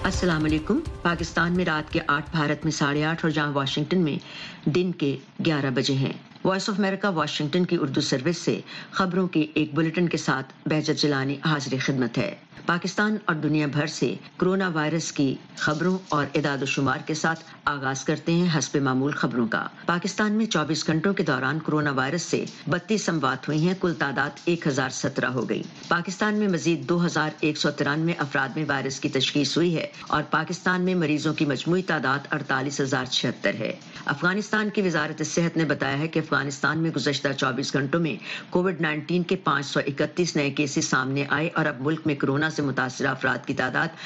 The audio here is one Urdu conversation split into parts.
अस्सलाम वालेकुम। पाकिस्तान में रात के 8, भारत में 8:30 और जहां वाशिंगटन में दिन के 11 बजे हैं। वॉइस ऑफ अमेरिका वाशिंगटन की उर्दू सर्विस से खबरों के एक बुलेटिन के साथ बहजत जिलानी हाजिर खिदमत है। पाकिस्तान और दुनिया भर से कोरोना वायरस की खबरों और इदाद शुमार के साथ आगाज करते हैं हस्ब मामूल खबरों का। पाकिस्तान में 24 घंटों के दौरान कोरोना वायरस से 32 अमवात हुई हैं। कुल तादाद 1017 हो गई। पाकिस्तान में मजीद 2193 अफराद में वायरस की तशखीस हुई है और पाकिस्तान में मरीजों की मजमूई तादाद 48,076 है। अफगानिस्तान की वजारत सेहत ने बताया है कि अफगानिस्तान में गुज़श्ता 24 घंटों में कोविड-19 के 531 नए केसेस सामने आए और अब मुल्क में कोरोना से मुतासिर अफराद की तादाद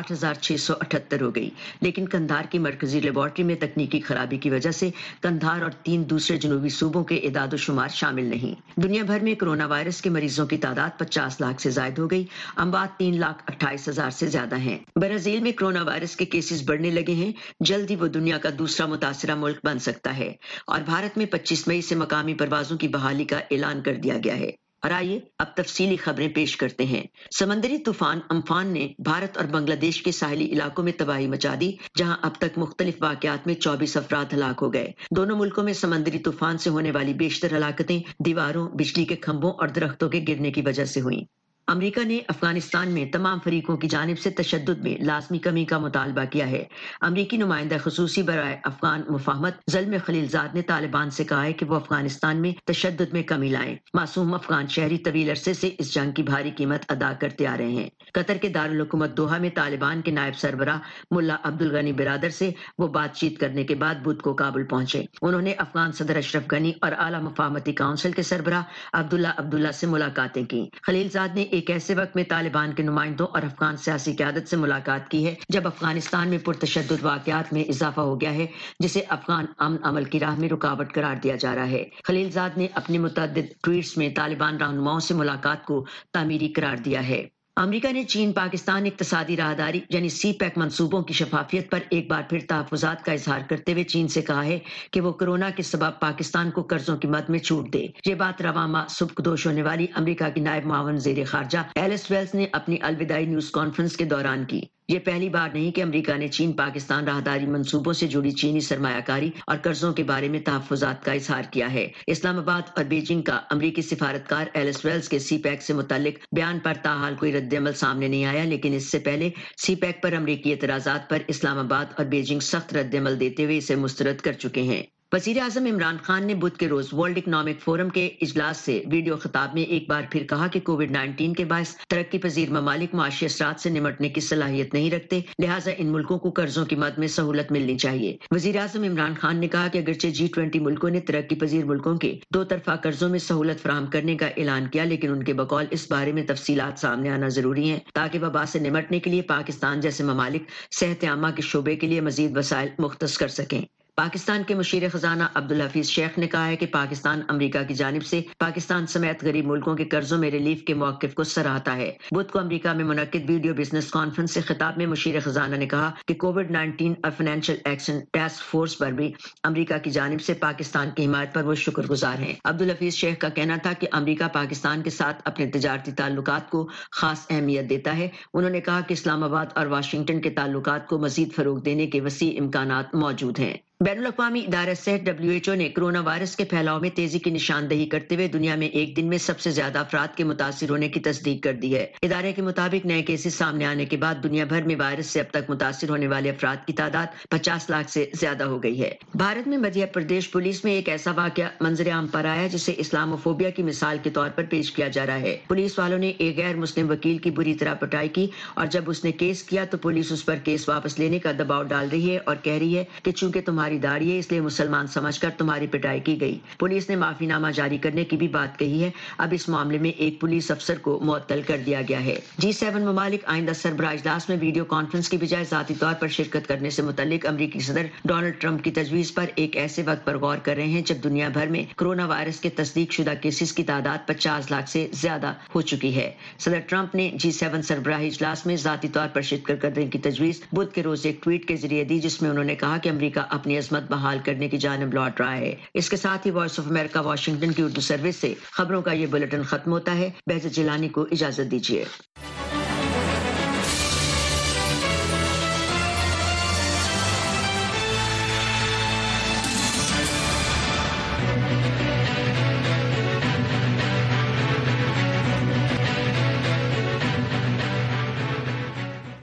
8,678 हो गई। लेकिन कंधार की मरकजी लेबॉर्ट्री में तकनीकी खराबी की वजह से कंधार और 3 दूसरे जनूबी सूबों के इदाद शुमार शामिल नहीं। दुनिया भर में कोरोना वायरस के मरीजों की तादाद 50 लाख से जायद हो गई। अमवात 3,28,000 से ज्यादा हैं। ब्राजील में कोरोना वायरस के केसेस बढ़ने लगे हैं। जल्द ही वो दुनिया का दूसरा मुतासिरा मुल्क बन सकता है और भारत में 25 मई से मकामी परवाजों की बहाली का ऐलान कर दिया गया है। और आइए अब तफसीली खबरें पेश करते हैं। समंदरी तूफान अम्फान ने भारत और बांग्लादेश के साहिली इलाकों में तबाही मचा दी, जहां अब तक मुख्तलिफ वाकयात में 24 अफराद हलाक हो गए। दोनों मुल्कों में समंदरी तूफान से होने वाली बेशतर हलाकतें दीवारों, बिजली के खंभों और दरख्तों के गिरने की वजह से हुई। अमरीका ने अफगानिस्तान में तमाम फरीकों की जानिब से तशद्दुद में लाजमी कमी का मुतालबा किया है। अमरीकी नुमाइंदा खसूसी बराए अफगान मुफाहमत ज़ल्म खलीलजाद ने तालिबान से कहा है कि वो अफगानिस्तान में तशद्दुद में कमी लाएं। मासूम अफगान शहरी तवील अरसे से इस जंग की भारी कीमत अदा करते आ रहे हैं। कतर के दारुल हुकूमत दोहा में तालिबान के नायब सरबराह मुल्ला अब्दुल गनी बिरादर से वो बातचीत करने के बाद बुध को काबुल पहुंचे। उन्होंने अफगान सदर अशरफ गनी और आला मुफाहमती काउंसिल के सरबराह अब्दुल्ला से मुलाकातें की। खलीलजाद ने एक ऐसे वक्त में तालिबान के नुमाइंदों और अफगान सियासी क़यादत से मुलाकात की है जब अफगानिस्तान में पुरतशद्दुद वाक़यात में इजाफा हो गया है, जिसे अफगान अमन अमल की राह में रुकावट करार दिया जा रहा है। खलीलजाद ने अपने मुतअद्दिद ट्वीट्स में तालिबान रहनुमाओं से मुलाकात को तामीरी करार दिया है। अमरीका ने चीन पाकिस्तान इक्तसादी राहदारी यानी CPEC मंसूबों की शफाफियत पर एक बार फिर तहफ़्फ़ुज़ात का इजहार करते हुए चीन से कहा है कि वो कोरोना के सबब पाकिस्तान को कर्जों की मद में छूट दे। ये बात रवा माह सुबकदोश होने वाली अमरीका की नायब मावन वज़ीर ख़ारजा एलिस वेल्स ने अपनी अलविदाई न्यूज़ कॉन्फ्रेंस के दौरान की। ये पहली बार नहीं कि अमरीका ने चीन पाकिस्तान राहदारी मंसूबों से जुड़ी चीनी सरमायाकारी और कर्जों के बारे में तहफ़्फ़ुज़ात का इजहार किया है। इस्लामाबाद और बीजिंग का अमरीकी सिफारतकार एलिस वेल्स के CPEC से मुतल्लिक बयान पर ताहाल कोई रद्द-ए-अमल सामने नहीं आया, लेकिन इससे पहले CPEC पर अमरीकी एतराज़ात पर इस्लामाबाद और बीजिंग सख्त रद्द-ए-अमल देते हुए इसे मुस्तरद कर चुके हैं। वज़ीर आज़म इमरान खान ने बुध के रोज वर्ल्ड इकनॉमिक फोरम के इजलास से वीडियो खिताब में एक बार फिर कहा कि कोविड-19 के बायस तरक्की पजीर ममालिक माशी असरात से निमटने की सलाहियत नहीं रखते, लिहाजा इन मुल्कों को कर्जों की मद में सहूलत मिलनी चाहिए। वज़ीर आज़म इमरान खान ने कहा कि अगरचे G20 मुल्कों ने तरक्की पजीर मुल्कों के 2 तरफा कर्जों में सहूलत फराहम करने का ऐलान किया, लेकिन उनके बकौल इस बारे में तफसीलात सामने आना जरूरी है ताकि वबा से निमटने के लिए पाकिस्तान जैसे ममालिक सेहत आमा के शोबे के लिए मजीद वसाइल मुख्तस कर सकें। पाकिस्तान के मुशीर खजाना अब्दुल हफीज शेख ने कहा है कि पाकिस्तान अमरीका की जानिब से पाकिस्तान समेत गरीब मुल्कों के कर्जों में रिलीफ के मौक़िफ़ को सराहता है। बुध को अमरीका में मुनक्किद वीडियो बिजनेस कॉन्फ्रेंस से खिताब में मुशीर खजाना ने कहा कि कोविड-19 और फाइनेंशियल एक्शन टास्क फोर्स पर भी अमरीका की जानिब से पाकिस्तान की हिमायत पर वो शुक्रगुजार हैं। अब्दुल हफीज शेख का कहना था कि अमरीका पाकिस्तान के साथ अपने तिजारती ताल्लुकात को खास अहमियत देता है। उन्होंने कहा कि इस्लामाबाद और वाशिंगटन के ताल्लुकात को मजीद फरोग देने के वसी इम्कानात मौजूद हैं। बैनुल-अक़वामी इदारा सेहत WHO ने कोरोना वायरस के फैलाव में तेजी की निशानदही करते हुए दुनिया में एक दिन में सबसे ज्यादा अफराद के मुतासिर होने की तस्दीक कर दी है। इदारे के मुताबिक नए केसेस सामने आने के बाद दुनिया भर में वायरस से अब तक मुतासिर होने वाले अफराद की तादाद 50 लाख से ज्यादा हो गई है। भारत में मध्य प्रदेश पुलिस में एक ऐसा वाकया मंजर आम पर आया जिसे इस्लामोफोबिया की मिसाल के तौर पर पेश किया जा रहा है। पुलिस वालों ने एक गैर मुस्लिम वकील की बुरी तरह पिटाई की और जब उसने केस किया तो पुलिस उस पर केस वापस लेने का दबाव डाल रही है और कह रही है कि चूंकि तुम्हारी दाढ़ी है इसलिए मुसलमान समझकर तुम्हारी पिटाई की गई। पुलिस ने माफीनामा जारी करने की भी बात कही है। अब इस मामले में एक पुलिस अफसर को मुअत्तल कर दिया गया है। G7 ममालिक आइंदा सरबराह इजलास में वीडियो कॉन्फ्रेंस की बजाय जाती तौर पर शिरकत करने से मुतल्लिक अमरीकी सदर डोनाल्ड ट्रंप की तजवीज पर एक ऐसे वक्त पर गौर कर रहे हैं जब दुनिया भर में कोरोना वायरस के तस्दीक शुदा केसेस की तादाद 50 लाख से ज्यादा हो चुकी है। सदर ट्रंप ने G7 सरबराही इजलास में जाती तौर पर शिरकत करने की तजवीज बुध के रोज एक ट्वीट के जरिए दी, जिसमें उन्होंने कहा कि अमरीका अपनी अजमत बहाल करने की जानिब लौट रहा है। इसके साथ ही वॉइस ऑफ अमेरिका वाशिंगटन की उर्दू सर्विस से खबरों का ये बुलेटिन खत्म होता है। बहजत जिलानी को इजाजत दीजिए।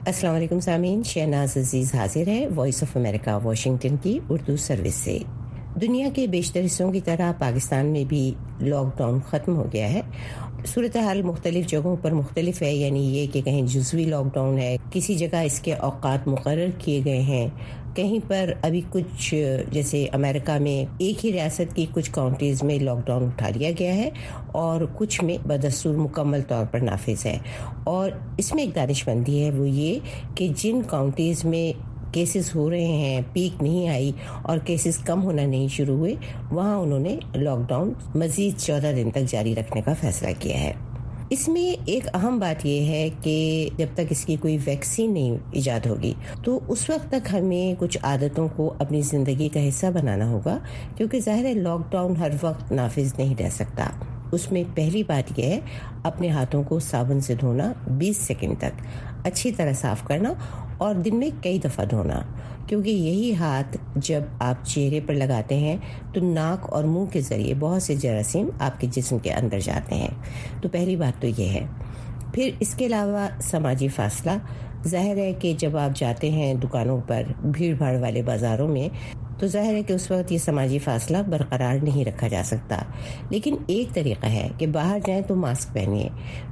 السلام علیکم سامعین، شہناز عزیز حاضر ہے وائس آف امریکہ واشنگٹن کی اردو سروس سے۔ دنیا کے بیشتر حصوں کی طرح پاکستان میں بھی لاک ڈاؤن ختم ہو گیا ہے۔ صورتحال مختلف جگہوں پر مختلف ہے، یعنی یہ کہ کہیں جزوی لاک ڈاؤن ہے، کسی جگہ اس کے اوقات مقرر کیے گئے ہیں، کہیں پر ابھی کچھ جیسے امریکہ میں ایک ہی ریاست کی کچھ کاؤنٹیز میں لاک ڈاؤن اٹھا لیا گیا ہے اور کچھ میں بدستور مکمل طور پر نافذ ہے۔ اور اس میں ایک دانش مندی ہے، وہ یہ کہ جن کاؤنٹیز میں کیسز ہو رہے ہیں، پیک نہیں آئی اور کیسز کم ہونا نہیں شروع ہوئے، وہاں انہوں نے لاک ڈاؤن مزید 14 دن تک جاری رکھنے کا فیصلہ کیا ہے۔ اس میں ایک اہم بات یہ ہے کہ جب تک اس کی کوئی ویکسین نہیں ایجاد ہوگی تو اس وقت تک ہمیں کچھ عادتوں کو اپنی زندگی کا حصہ بنانا ہوگا، کیونکہ ظاہر ہے لاک ڈاؤن ہر وقت نافذ نہیں رہ سکتا۔ اس میں پہلی بات یہ ہے اپنے ہاتھوں کو صابن سے دھونا، 20 سیکنڈ تک اچھی طرح صاف کرنا اور دن میں کئی دفعہ دھونا، کیونکہ یہی ہاتھ جب آپ چہرے پر لگاتے ہیں تو ناک اور منہ کے ذریعے بہت سے جراثیم آپ کے جسم کے اندر جاتے ہیں۔ تو پہلی بات تو یہ ہے۔ پھر اس کے علاوہ سماجی فاصلہ، ظاہر ہے کہ جب آپ جاتے ہیں دکانوں پر، بھیڑ بھاڑ والے بازاروں میں، تو ظاہر ہے کہ اس وقت یہ سماجی فاصلہ برقرار نہیں رکھا جا سکتا، لیکن ایک طریقہ ہے کہ باہر جائیں تو ماسک پہنیے۔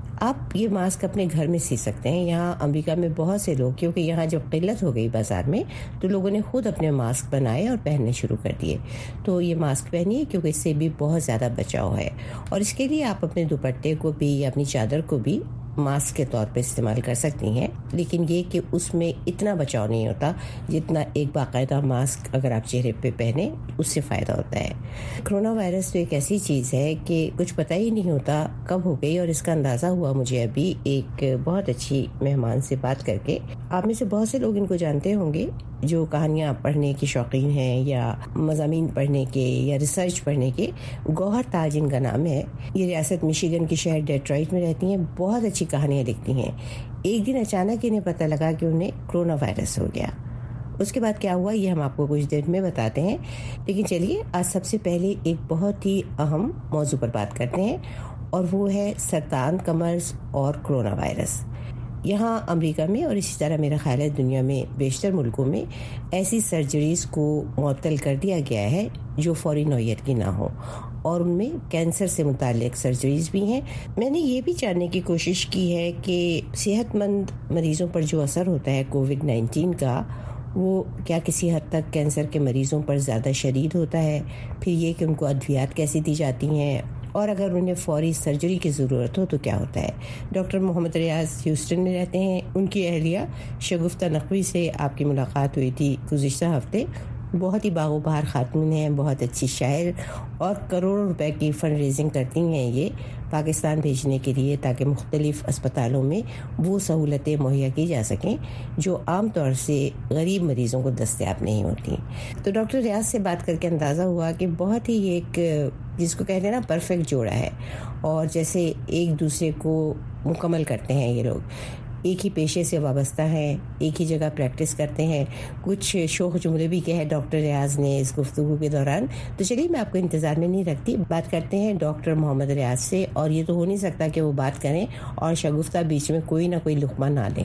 آپ یہ ماسک اپنے گھر میں سی سکتے ہیں۔ یہاں امریکہ میں بہت سے لوگ، کیونکہ یہاں جب قلت ہو گئی بازار میں، تو لوگوں نے خود اپنے ماسک بنائے اور پہننے شروع کر دیے۔ تو یہ ماسک پہنیے، کیونکہ اس سے بھی بہت زیادہ بچاؤ ہے، اور اس کے لیے آپ اپنے دوپٹے کو بھی یا اپنی چادر کو بھی ماسک کے طور پہ استعمال کر سکتی ہیں، لیکن یہ کہ اس میں اتنا بچاؤ نہیں ہوتا جتنا ایک باقاعدہ ماسک اگر آپ چہرے پہ پہنیں اس سے فائدہ ہوتا ہے۔ کرونا وائرس تو ایک ایسی چیز ہے کہ کچھ پتہ ہی نہیں ہوتا کب ہو گئی، اور اس کا اندازہ ہوا مجھے ابھی ایک بہت اچھی مہمان سے بات کر کے۔ آپ میں سے بہت سے لوگ ان کو جانتے ہوں گے جو کہانیاں پڑھنے کے شوقین ہیں یا مضامین پڑھنے کے یا ریسرچ پڑھنے کے۔ گوہر تاج ان کا نام ہے، یہ ریاست میشیگن کے شہر ڈیٹرائٹ میں رہتی ہیں، بہت اچھی کہانیاں لکھتی ہیں۔ ایک دن اچانک انہیں پتہ لگا کہ انہیں کرونا وائرس ہو گیا۔ اس کے بعد کیا ہوا یہ ہم آپ کو کچھ دیر میں بتاتے ہیں، لیکن چلیے آج سب سے پہلے ایک بہت ہی اہم موضوع پر بات کرتے ہیں، اور وہ ہے سرطان کمرز اور کرونا وائرس۔ یہاں امریکہ میں اور اسی طرح میرا خیال ہے دنیا میں بیشتر ملکوں میں ایسی سرجریز کو معطل کر دیا گیا ہے جو فوری نوعیت کی نہ ہو، اور ان میں کینسر سے متعلق سرجریز بھی ہیں۔ میں نے یہ بھی جاننے کی کوشش کی ہے کہ صحت مند مریضوں پر جو اثر ہوتا ہے کووڈ-19 کا، وہ کیا کسی حد تک کینسر کے مریضوں پر زیادہ شدید ہوتا ہے، پھر یہ کہ ان کو ادویات کیسی دی جاتی ہیں، اور اگر انہیں فوری سرجری کی ضرورت ہو تو کیا ہوتا ہے۔ ڈاکٹر محمد ریاض ہیوسٹن میں رہتے ہیں، ان کی اہلیہ شگفتہ نقوی سے آپ کی ملاقات ہوئی تھی گزشتہ ہفتے۔ بہت ہی باغ و بہار خاتون ہیں، بہت اچھی شاعر، اور کروڑوں روپے کی فنڈ ریزنگ کرتی ہیں یہ پاکستان بھیجنے کے لیے، تاکہ مختلف اسپتالوں میں وہ سہولتیں مہیا کی جا سکیں جو عام طور سے غریب مریضوں کو دستیاب نہیں ہوتی۔ تو ڈاکٹر ریاض سے بات کر کے اندازہ ہوا کہ بہت ہی ایک جس کو کہتے ہیں نا پرفیکٹ جوڑا ہے، اور جیسے ایک دوسرے کو مکمل کرتے ہیں یہ لوگ، ایک ہی پیشے سے وابستہ ہیں، ایک ہی جگہ پریکٹس کرتے ہیں۔ کچھ شوخ جملے بھی کہے ڈاکٹر ریاض نے اس گفتگو کے دوران، تو چلیے میں آپ کو انتظار میں نہیں رکھتی، بات کرتے ہیں ڈاکٹر محمد ریاض سے۔ اور یہ تو ہو نہیں سکتا کہ وہ بات کریں اور شگفتہ بیچ میں کوئی نہ کوئی لقمہ نہ دیں۔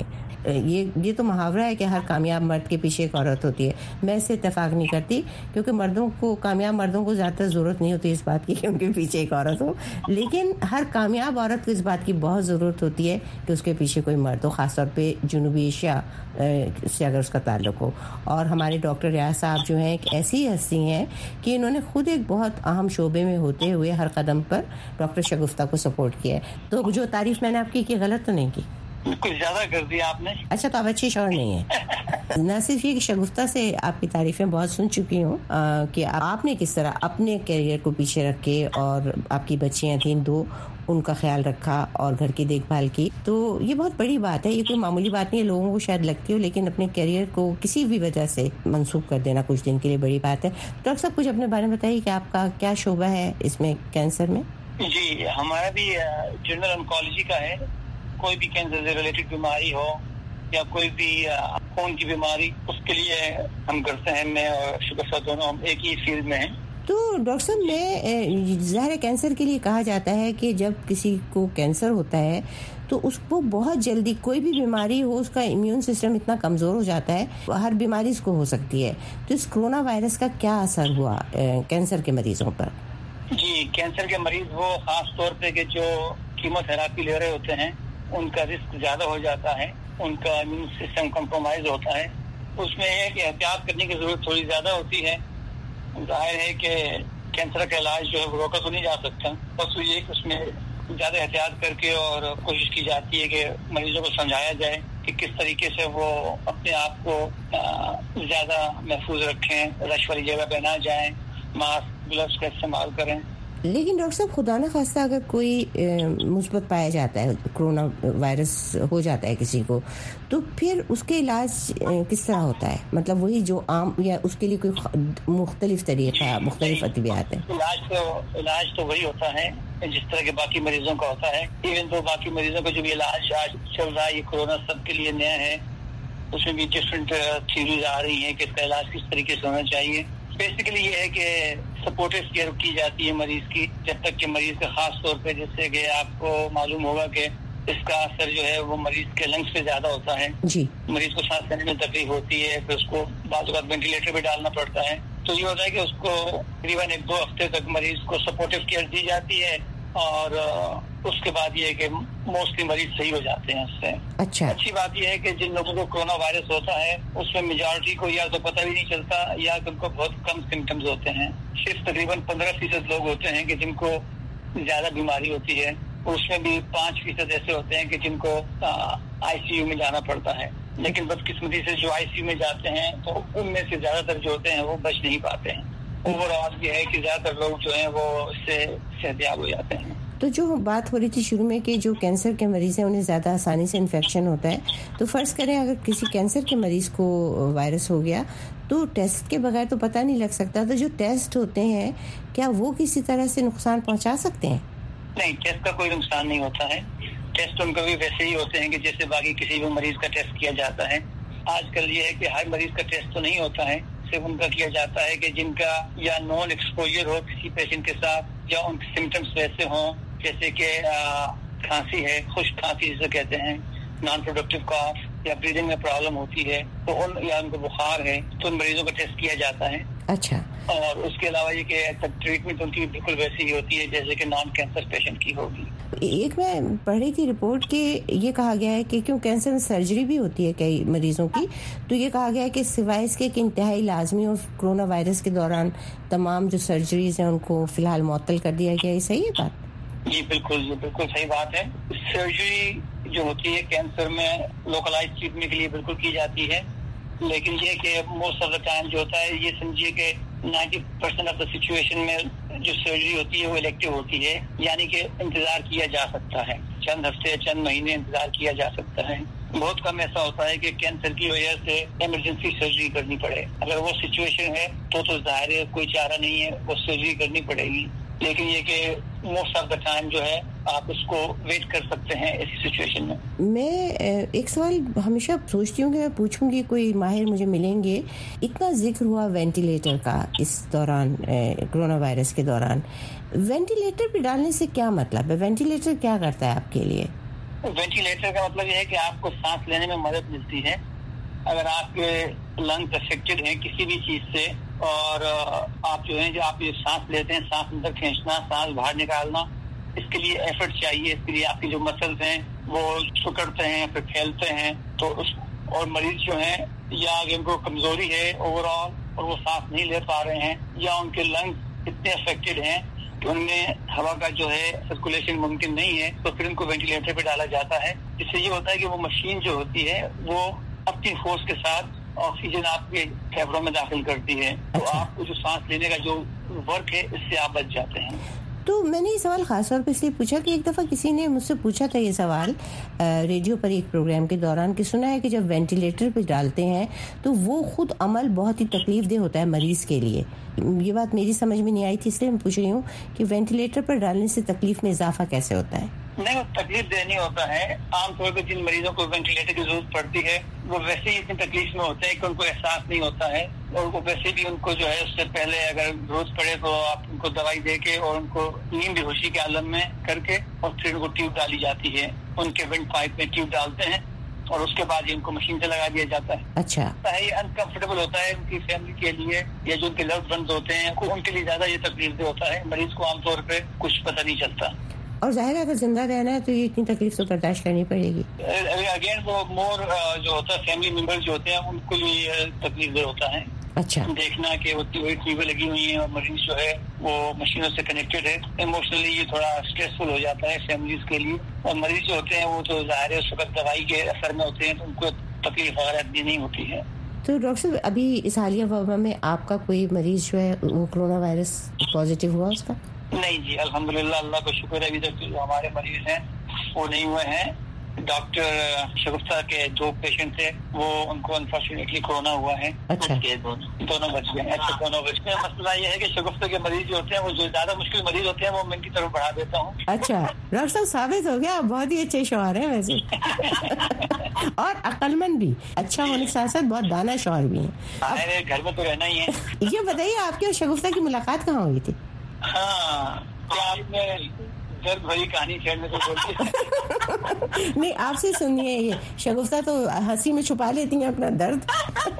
یہ تو محاورہ ہے کہ ہر کامیاب مرد کے پیچھے ایک عورت ہوتی ہے۔ میں اس سے اتفاق نہیں کرتی، کیونکہ کامیاب مردوں کو زیادہ ضرورت نہیں ہوتی اس بات کی کہ ان کے پیچھے ایک عورت ہو، لیکن ہر کامیاب عورت کو اس بات کی بہت ضرورت ہوتی ہے کہ اس کے پیچھے کوئی مرد ہو، خاص طور پہ جنوبی ایشیا سے اگر اس کا تعلق ہو۔ اور ہمارے ڈاکٹر ریاض صاحب جو ہیں ایک ایسی ہستی ہیں کہ انہوں نے خود ایک بہت اہم شعبے میں ہوتے ہوئے ہر قدم پر ڈاکٹر شگفتہ کو سپورٹ کیا ہے۔ تو جو تعریف میں نے آپ کی غلط تو نہیں کی؟ کچھ زیادہ کر دیا آپ نے۔ اچھا، تو اب اچھی شوہر نہیں ہے۔ نہ صرف یہ کہ شگفتہ سے آپ کی تعریفیں بہت سن چکی ہوں کہ آپ نے کس طرح اپنے کیریئر کو پیچھے رکھ کے، اور آپ کی بچیاں تھیں 2، ان کا خیال رکھا اور گھر کی دیکھ بھال کی، تو یہ بہت بڑی بات ہے۔ یہ کوئی معمولی بات نہیں ہے، لوگوں کو شاید لگتی ہو، لیکن اپنے کیریئر کو کسی بھی وجہ سے منسوخ کر دینا کچھ دن کے لیے بڑی بات ہے۔ ڈاکٹر صاحب کچھ اپنے بارے میں بتائیے کہ آپ کا کیا شعبہ ہے اس میں کینسر میں؟ جی، ہمارا بھی جنرل انکالوجی کا ہے۔ کوئی بھی کینسر سے ریلیٹڈ بیماری ہو یا کوئی بھی خون کی بیماری، اس کے لیے ہم کرتے ہیں۔ میں اور شگفتہ دونوں ہم ایک ہی فیلڈ میں ہیں۔ تو ڈاکٹر صاحب میں ظاہر کینسر کے لیے کہا جاتا ہے کہ جب کسی کو کینسر ہوتا ہے تو اس کو بہت جلدی کوئی بھی بیماری ہو اس کا امیون سسٹم اتنا کمزور ہو جاتا ہے, ہر بیماری اس کو ہو سکتی ہے. تو اس کرونا وائرس کا کیا اثر ہوا کینسر کے مریضوں پر؟ جی, کینسر کے مریض وہ خاص طور پہ کہ جو کیمو تھراپی لے رہے ہوتے ہیں ان کا رسک زیادہ ہو جاتا ہے, ان کا امیون سسٹم کمپرومائز ہوتا ہے. اس میں یہ کہ احتیاط کرنے کی ضرورت تھوڑی زیادہ ہوتی ہے. ظاہر ہے کہ کینسر کا علاج جو ہے وہ روکا تو نہیں جا سکتا, بس یہ کہ اس میں زیادہ احتیاط کر کے اور کوشش کی جاتی ہے کہ مریضوں کو سمجھایا جائے کہ کس طریقے سے وہ اپنے آپ کو زیادہ محفوظ رکھیں, رش والی جگہ پہ نہ جائیں, ماسک گلوز کا استعمال کریں. لیکن ڈاکٹر صاحب خدا نہ خواستہ اگر کوئی مثبت پایا جاتا ہے, کرونا وائرس ہو جاتا ہے کسی کو, تو پھر اس کے علاج کس طرح ہوتا ہے؟ مطلب وہی جو عام یا اس کے لیے کوئی مختلف طریقہ, مختلف ادویات ہیں؟ علاج تو وہی ہوتا ہے جس طرح کے باقی مریضوں کا ہوتا ہے. ایون تو باقی مریضوں کا جو بھی علاج آج چل رہا ہے, یہ کورونا سب کے لیے نیا ہے, اس میں بھی ڈفرینٹ تھیوریز آ رہی ہیں کہ اس کا علاج کس طریقے سے ہونا چاہیے. بیسیکلی یہ ہے کہ سپورٹو کیئر کی جاتی ہے مریض کی, جب تک کہ مریض کا خاص طور پہ جیسے کہ آپ کو معلوم ہوگا کہ اس کا اثر جو ہے وہ مریض کے لنگس پہ زیادہ ہوتا ہے. جی, مریض کو سانس لینے میں تکلیف ہوتی ہے, پھر اس کو بعض اوقات وینٹیلیٹر پہ ڈالنا پڑتا ہے. تو یہ ہوتا ہے کہ اس کو تقریباً 1-2 ہفتے تک مریض کو سپورٹو کیئر دی جاتی ہے, اور اس کے بعد یہ ہے کہ موسٹلی مریض صحیح ہو جاتے ہیں اس سے. اچھا, اچھی بات یہ ہے کہ جن لوگوں کو کرونا وائرس ہوتا ہے اس میں میجورٹی کو یا تو پتہ بھی نہیں چلتا یا ان کو بہت کم سمٹمز ہوتے ہیں. صرف تقریباً 15% لوگ ہوتے ہیں کہ جن کو زیادہ بیماری ہوتی ہے, اور اس میں بھی 5% ایسے ہوتے ہیں کہ جن کو آئی سی یو میں جانا پڑتا ہے. لیکن بدقسمتی سے جو آئی سی یو میں جاتے ہیں تو ان میں سے زیادہ تر جو ہوتے ہیں وہ بچ نہیں پاتے ہیں. اوور آل یہ ہے کہ زیادہ تر لوگ جو ہیں وہ اس سے صحتیاب ہو جاتے ہیں. تو جو بات ہو رہی تھی شروع میں کہ جو کینسر کے مریض ہیں انہیں زیادہ آسانی سے انفیکشن ہوتا ہے, تو فرض کریں اگر کسی کینسر کے مریض کو وائرس ہو گیا تو ٹیسٹ کے بغیر تو پتہ نہیں لگ سکتا. تو جو ٹیسٹ ہوتے ہیں کیا وہ کسی طرح سے نقصان پہنچا سکتے ہیں؟ نہیں, ٹیسٹ کا کوئی نقصان نہیں ہوتا ہے. ٹیسٹ ان کو بھی ویسے ہی ہوتے ہیں کہ جیسے باقی کسی بھی مریض کا ٹیسٹ کیا جاتا ہے. آج کل یہ ہے کہ ہر مریض کا ٹیسٹ تو نہیں ہوتا ہے, صرف ان کا کیا جاتا ہے کہ جن کا یا نون ایکسپوجر ہو کسی پیشنٹ کے ساتھ, یا ان کے سمٹمس ویسے ہوں جیسے کہ کھانسی ہے, خشک کھانسی جسے کہتے ہیں, نان پروڈکٹیو کاف, یا بریدنگ میں پرابلم ہوتی ہے تو یا ان کو بخار ہے تو ان مریضوں کا ٹیسٹ کیا جاتا ہے. اچھا, اور اس کے علاوہ یہ کہ ٹریٹمنٹ ان کی بالکل ویسی ہی ہوتی ہے جیسے کہ نان کینسر پیشنٹ کی ہوگی. ایک میں پڑھ رہی تھی رپورٹ کہ یہ کہا گیا ہے کہ کیوں کینسر میں سرجری بھی ہوتی ہے کئی مریضوں کی, تو یہ کہا گیا ہے کہ سوائے اس کے انتہائی لازمی اور کرونا وائرس کے دوران تمام جو سرجریز ہیں ان کو فی الحال معطل کر دیا گیا ہے. صحیح ہے بات؟ جی بالکل, یہ بالکل صحیح بات ہے. سرجری جو ہوتی ہے کینسر میں لوکلائز ٹریٹمنٹ کے لیے بالکل کی جاتی ہے, لیکن یہ کہ موسٹ آف دا ٹائم جو ہوتا ہے یہ سمجھیے کہ 90% آف دا سچویشن میں جو سرجری ہوتی ہے وہ الیکٹیو ہوتی ہے, یعنی کہ انتظار کیا جا سکتا ہے, چند ہفتے چند مہینے انتظار کیا جا سکتا ہے. بہت کم ایسا ہوتا ہے کہ کینسر کی وجہ سے ایمرجنسی سرجری کرنی پڑے. اگر وہ سچویشن ہے تو ظاہر ہے کوئی چارہ نہیں ہے, وہ سرجری کرنی پڑے گی. لیکن یہ کہ موسٹ آف دا ٹائم جو ہے آپ اس کو ویٹ کر سکتے ہیں ایسی سچویشن میں. میں ایک سوال ہمیشہ سوچتی ہوں کہ میں پوچھوں گی, کوئی ماہر مجھے ملیں گے. اتنا ذکر ہوا وینٹیلیٹر کا اس دوران, کرونا وائرس کے دوران, وینٹیلیٹر پہ ڈالنے سے کیا مطلب ہے؟ وینٹیلیٹر کیا کرتا ہے آپ کے لیے؟ وینٹیلیٹر کا مطلب یہ ہے کہ آپ کو سانس لینے میں مدد ملتی ہے. اگر آپ کے لنگس افیکٹڈ ہیں کسی بھی چیز سے, اور آپ جو ہیں جو آپ یہ سانس لیتے ہیں, سانس اندر کھینچنا, سانس باہر نکالنا, اس کے لیے ایفرٹ چاہیے. اس کے لیے آپ کی جو مسلز ہیں وہ سکڑتے ہیں, پھر پھیلتے ہیں. تو اور مریض جو ہیں یا ان کو کمزوری ہے اوور آل اور وہ سانس نہیں لے پا رہے ہیں, یا ان کے لنگس اتنے افیکٹڈ ہیں کہ ان میں ہوا کا جو ہے سرکولیشن ممکن نہیں ہے, تو پھر ان کو وینٹیلیٹر پہ ڈالا جاتا ہے. اس سے یہ ہوتا ہے کہ وہ مشین جو ہوتی ہے وہ اپنی فورس کے ساتھ آکسیجن آپ کے پھیپھڑوں میں داخل کرتی ہے, تو آپ کو جو سانس لینے کا جو ورک ہے اس سے آپ بچ جاتے ہیں. تو میں نے یہ سوال خاص طور پہ اس لیے پوچھا کہ ایک دفعہ کسی نے مجھ سے پوچھا تھا یہ سوال ریڈیو پر ایک پروگرام کے دوران, کہ سنا ہے کہ جب وینٹیلیٹر پہ ڈالتے ہیں تو وہ خود عمل بہت ہی تکلیف دہ ہوتا ہے مریض کے لیے. یہ بات میری سمجھ میں نہیں آئی تھی, اس لیے میں پوچھ رہی ہوں کہ وینٹیلیٹر پر ڈالنے سے تکلیف میں اضافہ کیسے ہوتا ہے؟ نہیں, وہ تکلیف دہ نہیں ہوتا ہے. عام طور پہ جن مریضوں کو وینٹیلیٹر کی ضرورت پڑتی ہے وہ ویسے ہی اتنی تکلیف میں ہوتے ہیں کہ ان کو احساس نہیں ہوتا ہے. اور ویسے بھی ان کو جو ہے اس سے پہلے اگر ضرورت پڑے تو آپ ان کو دوائی دے کے اور ان کو نیم بے ہوشی کے عالم میں کر کے اور پھر ان کو ٹیوب ڈالی جاتی ہے. ان کے ونڈ پائپ میں ٹیوب ڈالتے ہیں اور اس کے بعد ان کو مشین سے لگا دیا جاتا ہے. اچھا. یہ انکمفرٹیبل ہوتا ہے ان کی فیملی کے لیے یا جو ان کے لوڈ ونڈ ہوتے ہیں ان کے لیے زیادہ یہ تکلیف دہ ہوتا ہے. مریض کو عام طور پہ کچھ پتہ نہیں چلتا. اور ظاہر ہے اگر زندہ رہنا ہے تو یہ اتنی تکلیف تو برداشت کرنی پڑے گی. اگین وہ مور جو ہوتا ہے فیملی ممبر جو ہوتے ہیں ان کو یہ تکلیف دہ ہوتا ہے. اچھا. دیکھنا کہ ٹیوبیں لگی ہوئی ہیں اور مریض جو ہے وہ مشینوں سے کنیکٹڈ ہے. ایموشنلی یہ تھوڑا اسٹریسفل ہو جاتا ہے فیملیز کے لیے. اور مریض جو ہوتے ہیں وہ تو ظاہر ہے اس وقت دوائی کے اثر میں ہوتے ہیں تو ان کو تکلیف وغیرہ اتنی نہیں ہوتی ہے. تو ڈاکٹر صاحب ابھی اس حالیہ وبا میں آپ کا کوئی مریض جو ہے وہ کرونا وائرس پازیٹیو ہوا اس کا؟ نہیں جی الحمدللہ اللہ کا شکر ہے. ابھی تک جو ہمارے مریض ہیں وہ نہیں ہوئے ہیں. ڈاکٹر شگفتہ کے 2 پیشنٹ تھے وہ ان کو انفارچونیٹلی کورونا ہوا ہے. اچھا. دونوں بچ گئے. اچھا دونوں بچ گئے. مسئلہ یہ ہے کہ شگفتہ کے مریض جو ہوتے ہیں وہ جو زیادہ مشکل مریض ہوتے ہیں وہ میں ان کی طرف بڑھا دیتا ہوں. اچھا ڈاکٹر صاحب ثابت ہو گیا بہت ہی اچھے شوہر ہیں ویسے اور عقل مند بھی. اچھا ہونے کے ساتھ ساتھ بہت دانا شوہر بھی ہیں. گھر میں تو رہنا ہی ہے. یہ بتائیے آپ کی اور شگفتہ کی ملاقات کہاں ہوئی تھی؟ ہاں آپ نے درد بھری کہانی چھیڑنے کو بولتی. نہیں آپ سے سنیے. یہ شگفتہ تو ہنسی میں چھپا لیتی ہیں اپنا درد.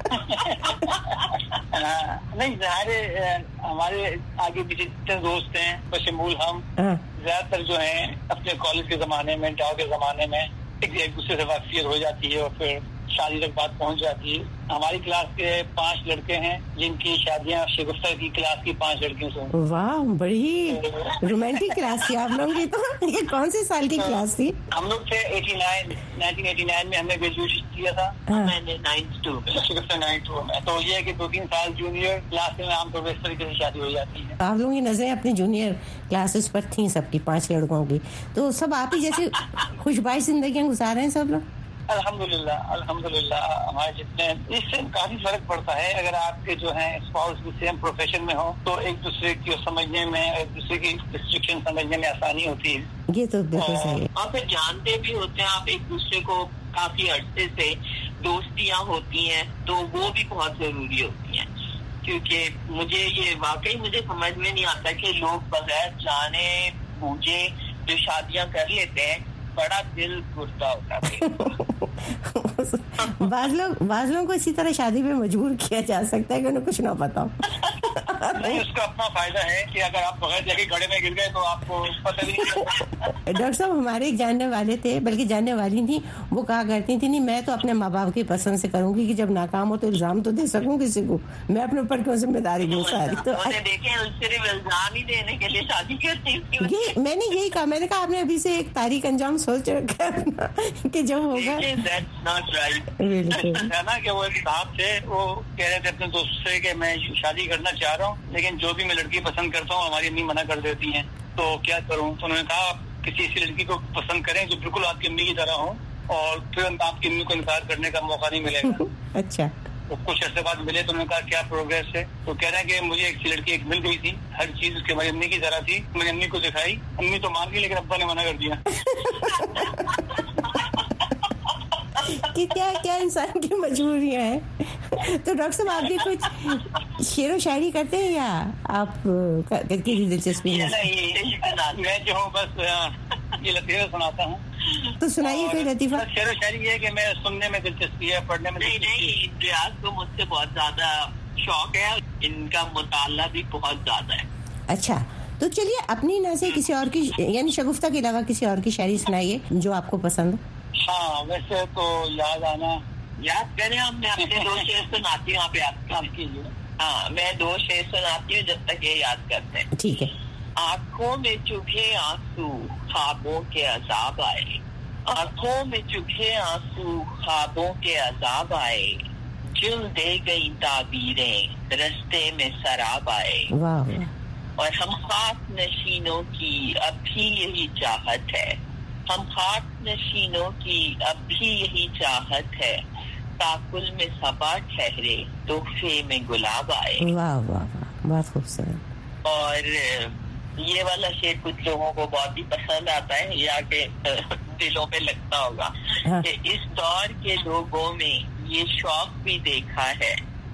نہیں ظاہر ہمارے آگے پیچھے جتنے دوست ہیں بشمول ہم زیادہ تر جو ہیں اپنے کالج کے زمانے میں ڈاؤ کے زمانے میں ایک دوسرے سے واقفیت ہو جاتی ہے اور پھر شادی تک بات پہنچ جاتی ہے. ہماری کلاس کے 5 لڑکے ہیں جن کی شادیاں شگفتہ کی کلاس کی 5 لڑکیوں سے. واہ بڑی رومانٹک کلاس تھی آپ لوگوں کی. تو یہ کون سے سال کی کلاس تھی؟ ہم لوگ تھے 1989 میں ہم نے گریجویشن کیا تھا. میں نے 92 میں شگفتہ 92 میں. تو یہ ہے کہ 2-3 سال جونیئر کلاس میں عام طور پر اس طریقے سے شادی ہو جاتی ہے. آپ لوگوں کی نظریں اپنی جونیئر کلاسز پر تھیں سب کی 5 لڑکوں کی. تو سب آپ ہی جیسے خوشباش زندگیاں گزار رہے ہیں سب لوگ؟ الحمدللہ ہمارے جتنے اس سے کافی فرق پڑتا ہے. اگر آپ کے جو ہیں اسپاؤس بھی سیم پروفیشن میں ہو تو ایک دوسرے کی سمجھنے میں ایک دوسرے کی ریسٹرکشن سمجھنے میں آسانی ہوتی ہے. یہ تو بالکل صحیح ہے. آپ جانتے بھی ہوتے ہیں آپ ایک دوسرے کو کافی عرصے سے دوستیاں ہوتی ہیں تو وہ بھی بہت ضروری ہوتی ہیں. کیونکہ مجھے سمجھ میں نہیں آتا کہ لوگ بغیر جانے بوجھے جو شادیاں کر لیتے ہیں بڑا دل گرتا ہوتا ہے. بعض لوگوں کو اسی طرح شادی میں مجبور کیا جا سکتا ہے کہ انہیں کچھ نہ پتا ہو. نہیں اس کا اپنا فائدہ ہے کہ اگر آپ بغیر جگہ گھڑے میں گر گئے تو آپ کو پتہ نہیں چلتا. ڈاکٹر صاحب ہمارے ایک جاننے والے تھے بلکہ جاننے والی تھی وہ کہا کرتی تھی نہیں میں تو اپنے ماں باپ کی پسند سے کروں گی کہ جب ناکام ہو تو الزام تو دے سکوں کسی کو. میں اپنے اوپر کیوں ذمہ داری لوں ساری. تو دیکھیں صرف الزام ہی دینے کے لیے شادی کرتی. میں نے یہی کہا. میں نے کہا آپ نے ابھی سے ایک تاریخ انجام سوچ رکھا ہے کہ جب ہوگا. نا کہ وہ ایک صاحب تھے وہ کہہ رہے تھے اپنے دوست سے کہ میں شادی کرنا چاہ رہا ہوں لیکن جو بھی میں لڑکی پسند کرتا ہوں ہماری امی منع کر دیتی ہیں تو کیا کروں. تو انہوں نے کہا آپ کسی ایسی لڑکی کو پسند کریں جو بالکل آپ کی امی کی طرح ہو اور پھر آپ کی امی کو انکار کرنے کا موقع نہیں ملے گا. اچھا. کچھ عرصے بعد ملے تو انہوں نے کہا کیا پروگریس ہے. تو کہہ رہے ہیں کہ مجھے ایک لڑکی ایک مل گئی تھی ہر چیز اس کے ہماری امی کی طرح تھی. میں نے امی کو دکھائی امی تو مان گئی لیکن ابا نے منع کر دیا. کہ کیا انسان کی مجبوریاں ہیں. تو ڈاکٹر صاحب آپ بھی کچھ شعر و شاعری کرتے ہیں یا آپ کی دلچسپی ہے؟ میں جو ہوں بس یہ لطیفہ سناتا ہوں. تو سنائیے کوئی لطیفہ. شعر و شاعری یہ ہے کہ میں سننے میں دلچسپی ہے پڑھنے میں نہیں. ریاض کو مجھ سے بہت زیادہ شوق ہے. ان کا مطالعہ بھی بہت زیادہ ہے. اچھا تو چلیے اپنی نہ سے کسی اور کی یعنی شگفتہ کے علاوہ کسی اور کی شاعری سنائیے جو آپ کو پسند ہو. ہاں ویسے تو یاد کریں. میں اپنے 2 شعر سناتی ہوں. آپ یاد کیجیے. ہاں میں 2 شعر سناتی ہوں جب تک یہ یاد کرتے ہیں. ٹھیک ہے. آنکھوں میں چبھے آنسو خوابوں کے عذاب آئے. آنکھوں میں چبھے آنسو خوابوں کے عذاب آئے. جل دے گئی تعبیریں رستے میں سراب آئے. واہ. اور ہم خاک نشینوں کی اب بھی یہی چاہت ہے. ہم خاک نشینوں کی اب بھی یہی چاہت ہے. تاکل میں صبا ٹھہرے تحفے میں گلاب آئے. واہ واہ واہ بہت خوبصورت. اور یہ والا شعر کچھ لوگوں کو بہت ہی پسند آتا ہے یا کہ دلوں میں لگتا ہوگا کہ اس دور کے لوگوں میں یہ شوق بھی دیکھا ہے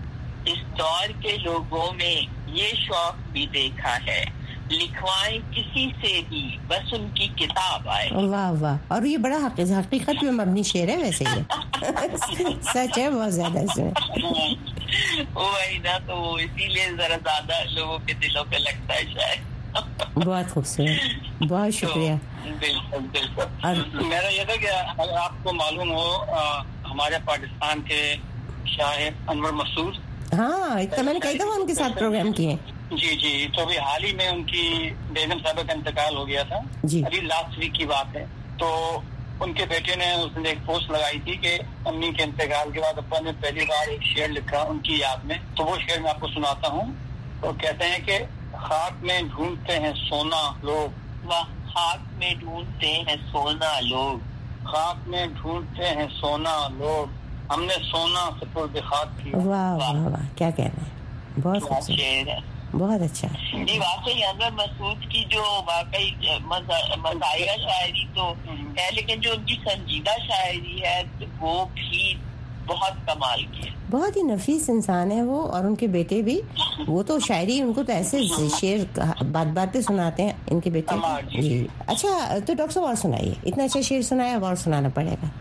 اس دور کے لوگوں میں یہ شوق بھی دیکھا ہے، لکھوائیں کسی سے بھی، بس ان کی کتاب آئے. واہ واہ، اور یہ بڑا حقیقت پہ مبنی شعر ہے ویسے یہ سچ ہے بہت زیادہ اس میں. وہی نا، تو اسی لیے ذرا زیادہ لوگوں کے دلوں پہ لگتا ہے شاید. بہت خوبصورت، بہت شکریہ. بالکل بالکل. اور میرا یہ تھا کہ اگر آپ کو معلوم ہو ہمارے پاکستان کے شاعر انور مسعود، ہاں اتنا میں نے کئی دفعہ ان کے ساتھ پروگرام کیے. جی تو ابھی حال ہی میں ان کی بیگم صاحبہ کا انتقال ہو گیا تھا جی. ابھی لاسٹ ویک کی بات ہے. تو ان کے بیٹے نے اس نے ایک پوسٹ لگائی تھی کہ امی کے انتقال کے بعد ابا نے پہلی بار ایک شعر لکھا ان کی یاد میں. تو وہ شعر میں آپ کو سناتا ہوں. تو کہتے ہیں کہ خاک میں ڈھونڈتے ہیں سونا لوگ، خاک میں ڈھونڈتے ہیں سونا لوگ، خاک میں ڈھونڈتے ہیں سونا لوگ، ہم نے سونا سپرد خاک کیا. واہ واہ واہ، کیا کہنا ہے، بہت خوبصورت، شعر ہے. بہت اچھا. جی واقعی انور مسعود کی جو واقعی مزاحیہ شاعری تو ہے، لیکن جو ان کی سنجیدہ شاعری ہے وہ بھی بہت کمال کی ہے. بہت ہی نفیس انسان ہے وہ، اور ان کے بیٹے بھی. وہ تو شاعری ان کو تو ایسے شعر بات بات پہ سناتے ہیں ان کے بیٹے. جی اچھا، تو ڈاکٹر صاحب اور سنائیے، اتنا اچھا شعر سنایا، اب اور سنانا پڑے گا.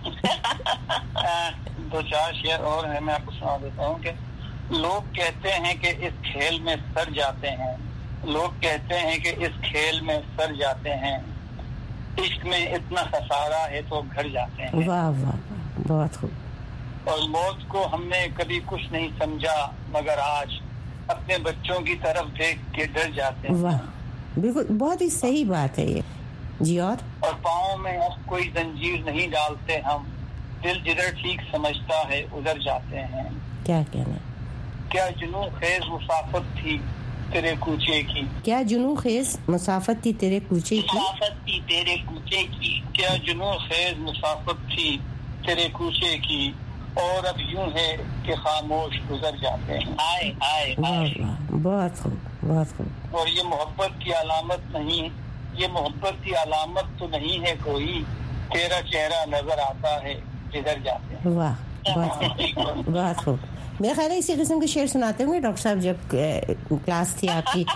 2-4 شعر اور ہیں، میں آپ کو سنا دیتا ہوں. کہ لوگ کہتے ہیں کہ اس کھیل میں سر جاتے ہیں، لوگ کہتے ہیں کہ اس کھیل میں سر جاتے ہیں، عشق میں اتنا خسارہ ہے تو گھر جاتے ہیں. واہ واہ، بہت خوب. اور موت کو ہم نے کبھی کچھ نہیں سمجھا، مگر آج اپنے بچوں کی طرف دیکھ کے ڈر جاتے ہیں. واہ، بالکل بہت ہی صحیح بات ہے یہ. جی اور پاؤں میں اب کوئی زنجیر نہیں ڈالتے ہم، دل جدھر ٹھیک سمجھتا ہے ادھر جاتے ہیں. کیا کہنا ہے. کیا جنوں خیز مسافت تھی تیرے کوچے کی، کیا جنوں خیز مسافت تھی تیرے کوچے کی، مسافت تھی تیرے کوچے کی، کیا جنوں خیز مسافت تھی تیرے کوچے کی، اور اب یوں ہے کہ خاموش گزر جاتے ہیں. آئے آئے واہ، بہت خوب، بہت خوب. اور یہ محبت کی علامت نہیں، یہ محبت کی علامت تو نہیں ہے کوئی، تیرا چہرہ نظر آتا ہے جدھر جاتے ہیں. واہ، بہت خوب، بہت خوب. میرا خیال ہے اسی قسم کے شعر سناتے ہوں گے ڈاکٹر صاحب جب کلاس تھی آپ کی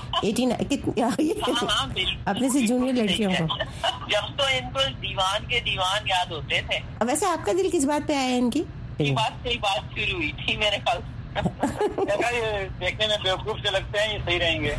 18 اپنے سے جونیئر لڑکیوں کو، جب تو ان کو دیوان کے دیوان یاد ہوتے تھے. اب ویسے آپ کا دل کس بات پہ آیا ہے ان کی؟ بات شروع ہوئی تھی میرے خیال. دیکھنے میں بیوقوف سے لگتے ہیں، یہ صحیح رہیں گے.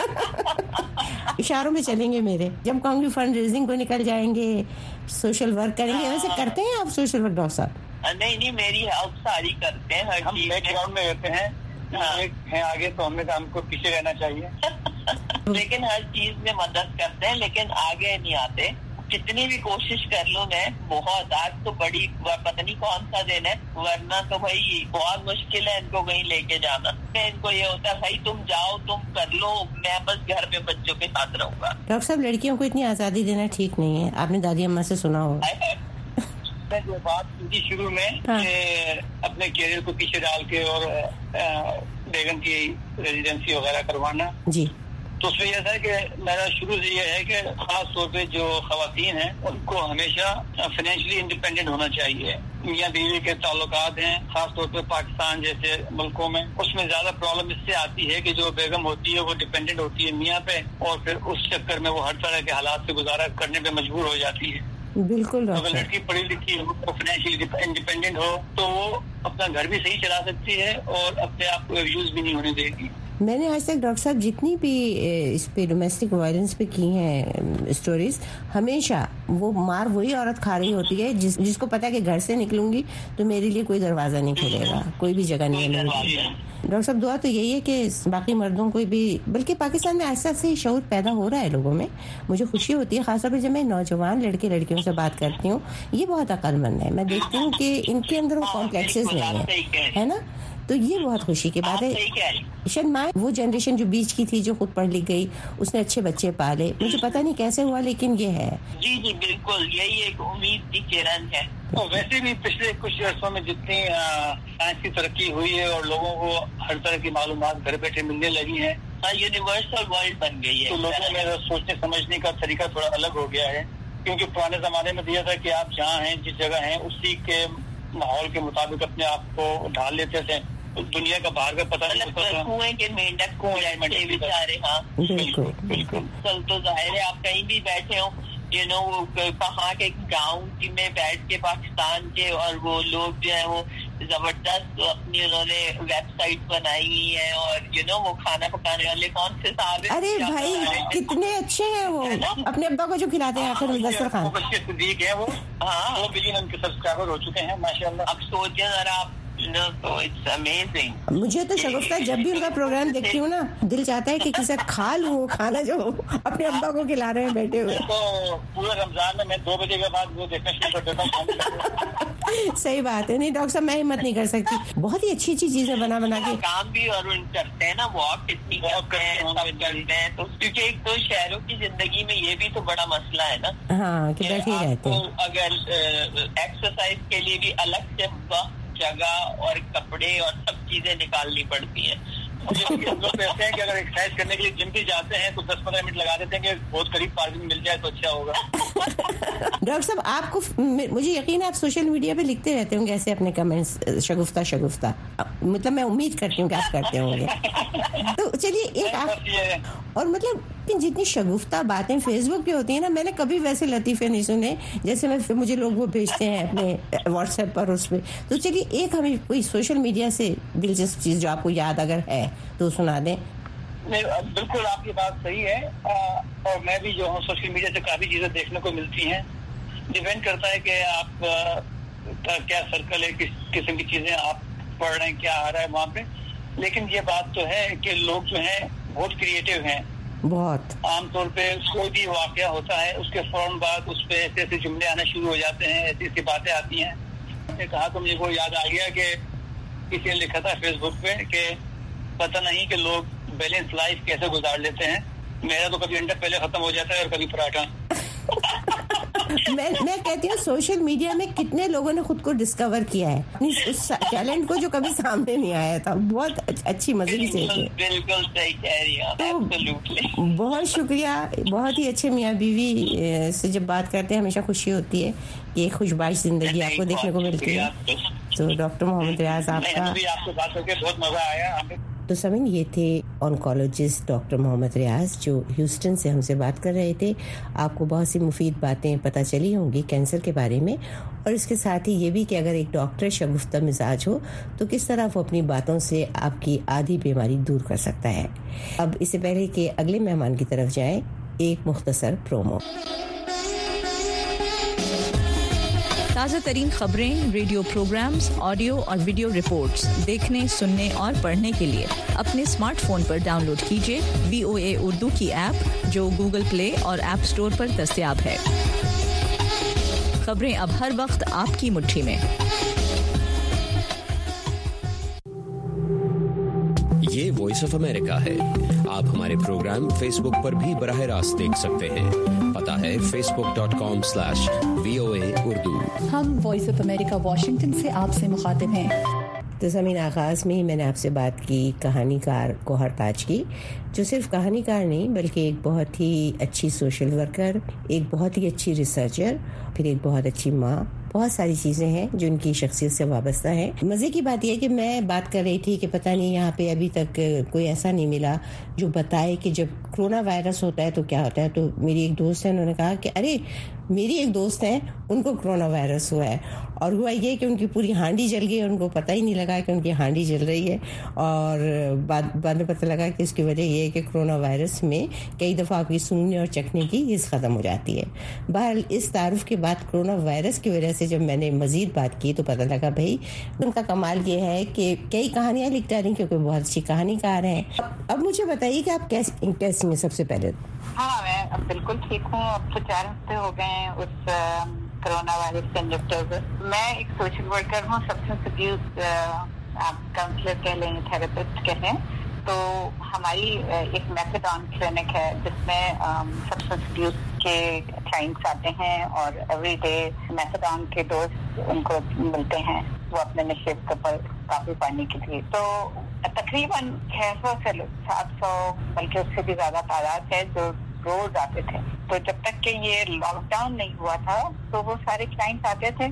اشاروں میں چلیں گے میرے. جب کہوں گی فنڈ ریزنگ کو نکل جائیں گے، سوشل ورک کریں گے. ویسے کرتے ہیں آپ سوشل ورک ڈاکٹر صاحب؟ نہیں، میری ہیلپ ساری کرتے ہیں. ہم بیک گراؤنڈ میں رہتے ہیں، ہیں آگے تو ہم کو پیچھے رہنا چاہیے. لیکن ہر چیز میں مدد کرتے ہیں، لیکن آگے نہیں آتے. کتنی بھی کوشش کر لوں میں، بہت آج تو بڑی پتہ نہیں کون سا دن ہے، ورنہ تو بھائی بہت مشکل ہے ان کو کہیں لے کے جانا. ان کو یہ ہوتا ہے بھائی تم جاؤ، تم کر لو، میں بس گھر میں بچوں کے ساتھ رہوں گا. ڈاکٹر صاحب لڑکیوں کو اتنی آزادی دینا ٹھیک نہیں ہے، آپ نے دادی اماں سے سنا ہوگا. جو بات کی شروع میں کہ اپنے کیریئر کو پیچھے ڈال کے اور بیگم کی ریزیڈنسی وغیرہ کروانا، جی تو اس میں یہ تھا کہ میرا شروع سے یہ ہے کہ خاص طور پہ جو خواتین ہیں ان کو ہمیشہ فائنینشلی انڈیپینڈنٹ ہونا چاہیے. میاں بیوی کے تعلقات ہیں خاص طور پہ پاکستان جیسے ملکوں میں، اس میں زیادہ پرابلم اس سے آتی ہے کہ جو بیگم ہوتی ہے وہ ڈیپینڈنٹ ہوتی ہے میاں پہ، اور پھر اس چکر میں وہ ہر طرح کے حالات سے گزارا کرنے پہ مجبور ہو جاتی ہے. بالکل. اگر لڑکی پڑھی لکھی ہو، فائنینشلی انڈیپینڈنٹ ہو، تو وہ اپنا گھر بھی صحیح چلا سکتی ہے اور اپنے آپ کو ایبیوز بھی نہیں ہونے دے گی. میں نے آج تک ڈاکٹر صاحب جتنی بھی اس پہ ڈومیسٹک وائلنس پہ کی ہیں اسٹوریز، ہمیشہ وہ مار وہی عورت کھا رہی ہوتی ہے جس کو پتا ہے کہ گھر سے نکلوں گی تو میرے لیے کوئی دروازہ نہیں کھلے گا، کوئی بھی جگہ نہیں ملے گی. ڈاکٹر صاحب دعا تو یہی ہے کہ باقی مردوں کو بھی، بلکہ پاکستان میں ایسا سے شعور پیدا ہو رہا ہے لوگوں میں. مجھے خوشی ہوتی ہے خاص طور پہ جب میں نوجوان لڑکے لڑکیوں سے بات کرتی ہوں، یہ بہت عقل مند ہے. میں دیکھتی ہوں کہ ان کے اندر وہ کمپلیکسز نہیں ہے نا، تو یہ بہت خوشی کی بات ہے. شاید ماں وہ جنریشن جو بیچ کی تھی جو خود پڑھ لکھ گئی، اس نے اچھے بچے پالے. مجھے پتہ نہیں کیسے ہوا لیکن یہ ہے. جی بالکل، یہی ایک امید کی کرن ہے. ویسے بھی پچھلے کچھ عرصوں میں جتنی سائنس کی ترقی ہوئی ہے اور لوگوں کو ہر طرح کی معلومات گھر بیٹھے ملنے لگی ہیں، یونیورسل ورلڈ بن گئی ہے، تو لوگوں میں سوچنے سمجھنے کا طریقہ تھوڑا الگ ہو گیا ہے. کیونکہ پرانے زمانے میں دیا تھا کہ آپ جہاں ہیں جس جگہ ہیں اسی کے ماحول کے مطابق اپنے آپ کو ڈھال لیتے تھے. دنیا کا باہر کا پتہ نہیں ہوتا تھا. کنویں کے مینڈک کنویں بیچارے. ہاں بالکل بالکل. کل تو ظاہر ہے آپ کہیں بھی بیٹھے ہوں کہاں کے گاؤں میں بیٹھ کے پاکستان کے, اور وہ لوگ جو ہے وہ زبردست اپنی انہوں نے ویب سائٹ بنائی ہوئی ہے, اور وہ کھانا پکانے والے کون سے صاحب ہیں. ارے بھائی کتنے اچھے ہیں وہ, اپنے ابا کو جو کھلاتے ہیں آخر میں دسترخوان. صدیق ہے وہ. ہاں 2 ملین کے سبسکرائبر ہو چکے ہیں ماشاءاللہ. اب سوچیں ذرا آپ. مجھے تو شگفتہ جب بھی ان کا پروگرام دیکھتی ہوں نا, دل چاہتا ہے کہ کسی کھا لوں وہ کھانا جو اپنے ابا کو کھلا رہے ہیں بیٹھے ہوئے. تو پورے رمضان میں 2 بجے کے بعد وہ دیکھنا شروع کر دیتا ہوں. صحیح بات ہے. نہیں ڈاکٹر صاحب میں ہمت نہیں کر سکتی, بہت ہی اچھی اچھی چیزیں بنا کے کام بھی اور کرتے ہیں نا, واک کتنی کرتے ہیں. تو کیونکہ ایک تو شہروں کی زندگی میں یہ بھی تو بڑا مسئلہ ہے نا. ہاں کہ بیٹھے ہی رہتے ہیں. اگر ایکسرسائز کے لیے بھی الگ سے جگہ اور کپڑے اور سب چیزیں نکالنی پڑتی ہیں. ہم لوگ کہتے ہیں کہ اگر ایکسرسائز کرنے کے لیے جم بھی جاتے ہیں تو 10-15 منٹ لگا دیتے ہیں کہ بہت قریب پارکنگ مل جائے تو اچھا ہوگا. ڈاکٹر صاحب آپ کو, مجھے یقین ہے آپ سوشل میڈیا پہ لکھتے رہتے ہوں گے ایسے اپنے کمنٹس شگفتہ, مطلب میں امید کرتی ہوں کہ آپ کرتے ہوں گے. تو چلیے ایک آپ, اور مطلب جتنی شگفتہ باتیں فیس بک پہ ہوتی ہیں نا, میں نے کبھی ویسے لطیفے نہیں سنے جیسے مجھے لوگ وہ بھیجتے ہیں اپنے واٹس ایپ پر اس پہ. تو چلیے ایک ہمیں کوئی سوشل میڈیا سے دلچسپ چیز جو آپ کو یاد اگر ہے تو سنا دیں. بالکل آپ کی بات صحیح ہے, اور میں بھی جو ہوں سوشل میڈیا سے کافی چیزیں دیکھنے کو ملتی ہیں. ڈیپینڈ کرتا ہے کہ آپ کا کیا سرکل ہے, کس قسم کی چیزیں آپ پڑھ رہے ہیں, کیا آ رہا ہے وہاں پہ. لیکن یہ بات تو ہے کہ لوگ جو ہیں بہت کریٹو ہیں. بہت عام طور پہ کوئی بھی واقعہ ہوتا ہے اس کے فوراً بعد اس پہ ایسے ایسے جملے آنا شروع ہو جاتے ہیں, ایسی ایسی باتیں آتی ہیں. میں نے کہا تو مجھے کو یاد آ گیا کہ کسی نے لکھا تھا فیس بک پہ کہ پتہ نہیں کہ لوگ بیلنس لائف کیسے گزار لیتے ہیں. میرا تو کبھی انڈا پہلے ختم ہو جاتا ہے اور کبھی پراٹھا. میں کہتی ہوں سوشل میڈیا میں کتنے لوگوں نے خود کو ڈسکور کیا ہے, اس ٹیلنٹ کو جو کبھی سامنے نہیں آیا تھا. بہت اچھی مزے کی چیز ہے. بالکل صحیح کہہ رہی ہیں. بہت شکریہ. بہت ہی اچھے میاں بیوی سے جب بات کرتے ہیں ہمیشہ خوشی ہوتی ہے کہ ایک خوشباش زندگی آپ کو دیکھنے کو ملتی ہے. تو ڈاکٹر محمد ریاض آپ کا بات کر کے بہت مزہ آیا. تو سمین یہ تھے آنکولوجسٹ ڈاکٹر محمد ریاض جو ہیوسٹن سے ہم سے بات کر رہے تھے. آپ کو بہت سی مفید باتیں پتہ چلی ہوں گی کینسر کے بارے میں, اور اس کے ساتھ ہی یہ بھی کہ اگر ایک ڈاکٹر شگفتہ مزاج ہو تو کس طرح وہ اپنی باتوں سے آپ کی آدھی بیماری دور کر سکتا ہے. اب اس سے پہلے کہ اگلے مہمان کی طرف جائیں, ایک مختصر پرومو. تازہ ترین خبریں, ریڈیو پروگرامز, آڈیو اور ویڈیو رپورٹس دیکھنے, سننے اور پڑھنے کے لیے اپنے اسمارٹ فون پر ڈاؤن لوڈ کیجیے VOA اردو کی ایپ جو گوگل پلے اور ایپ اسٹور پر دستیاب ہے. خبریں اب ہر وقت آپ کی مٹھی میں. یہ وائس آف امریکہ ہے. آپ ہمارے پروگرام فیس بک پر بھی براہ راست دیکھ سکتے ہیں. پتہ ہے facebook.com/VOA اردو. ہم وائس آف امریکہ واشنگٹن سے آپ سے مخاطب ہیں. تو زمین آغاز میں ہی میں نے آپ سے بات کی کہانی کار گوہر تاج کی, جو صرف کہانی کار نہیں بلکہ ایک بہت ہی اچھی سوشل ورکر, ایک بہت ہی اچھی ریسرچر, پھر ایک بہت اچھی ماں. بہت ساری چیزیں ہیں جو ان کی شخصیت سے وابستہ ہیں. مزے کی بات یہ ہے کہ میں بات کر رہی تھی کہ پتہ نہیں یہاں پہ ابھی تک کوئی ایسا نہیں ملا جو بتائے کہ جب کرونا وائرس ہوتا ہے تو کیا ہوتا ہے. تو میری ایک دوست ہے, انہوں نے کہا کہ ارے میری ایک دوست ہے ان کو کرونا وائرس ہوا ہے, اور ہوا یہ کہ ان کی پوری ہانڈی جل گئی اور ان کو پتہ ہی نہیں لگا کہ ان کی ہانڈی جل رہی ہے. اور بعد میں پتہ لگا کہ اس کی وجہ یہ ہے کہ کرونا وائرس میں کئی دفعہ آپ کی سونگنے اور چکھنے کی حس ختم ہو جاتی ہے. بہرحال اس تعارف کے بعد کرونا وائرس کی وجہ سے جب میں نے مزید بات کی تو پتہ لگا بھائی ان کا کمال یہ ہے کہ کئی کہانیاں لکھ ڈالی کیونکہ بہت اچھی کہانی کار ہیں. اب مجھے بتائیے کہ آپ کیسی ہیں. سب سے پہلے ہاں میں اب بالکل ٹھیک ہوں. اب تو 4 ہفتے ہو گئے ہیں اس کرونا وائرس سے انجیکٹر. میں ایک سوشل ورکر ہوں, سبسٹنس ابیوز آپ کاؤنسلر کہہ لیں, تھراپسٹ کہہ لیں. تو ہماری ایک میتھڈون کلینک ہے جس میں سبسٹنس ابیوز کے کلائنٹس آتے ہیں اور ایوری ڈے میتھڈون کے ڈوز ان کو ملتے ہیں, وہ اپنے نشے پر قابو پانے کے لیے. تو تقریباً 600 سے 700 بلکہ اس سے بھی زیادہ تعداد ہے جو روز آتے تھے. تو جب تک کہ یہ لاک ڈاؤن نہیں ہوا تھا تو وہ سارے کلائنٹس آتے تھے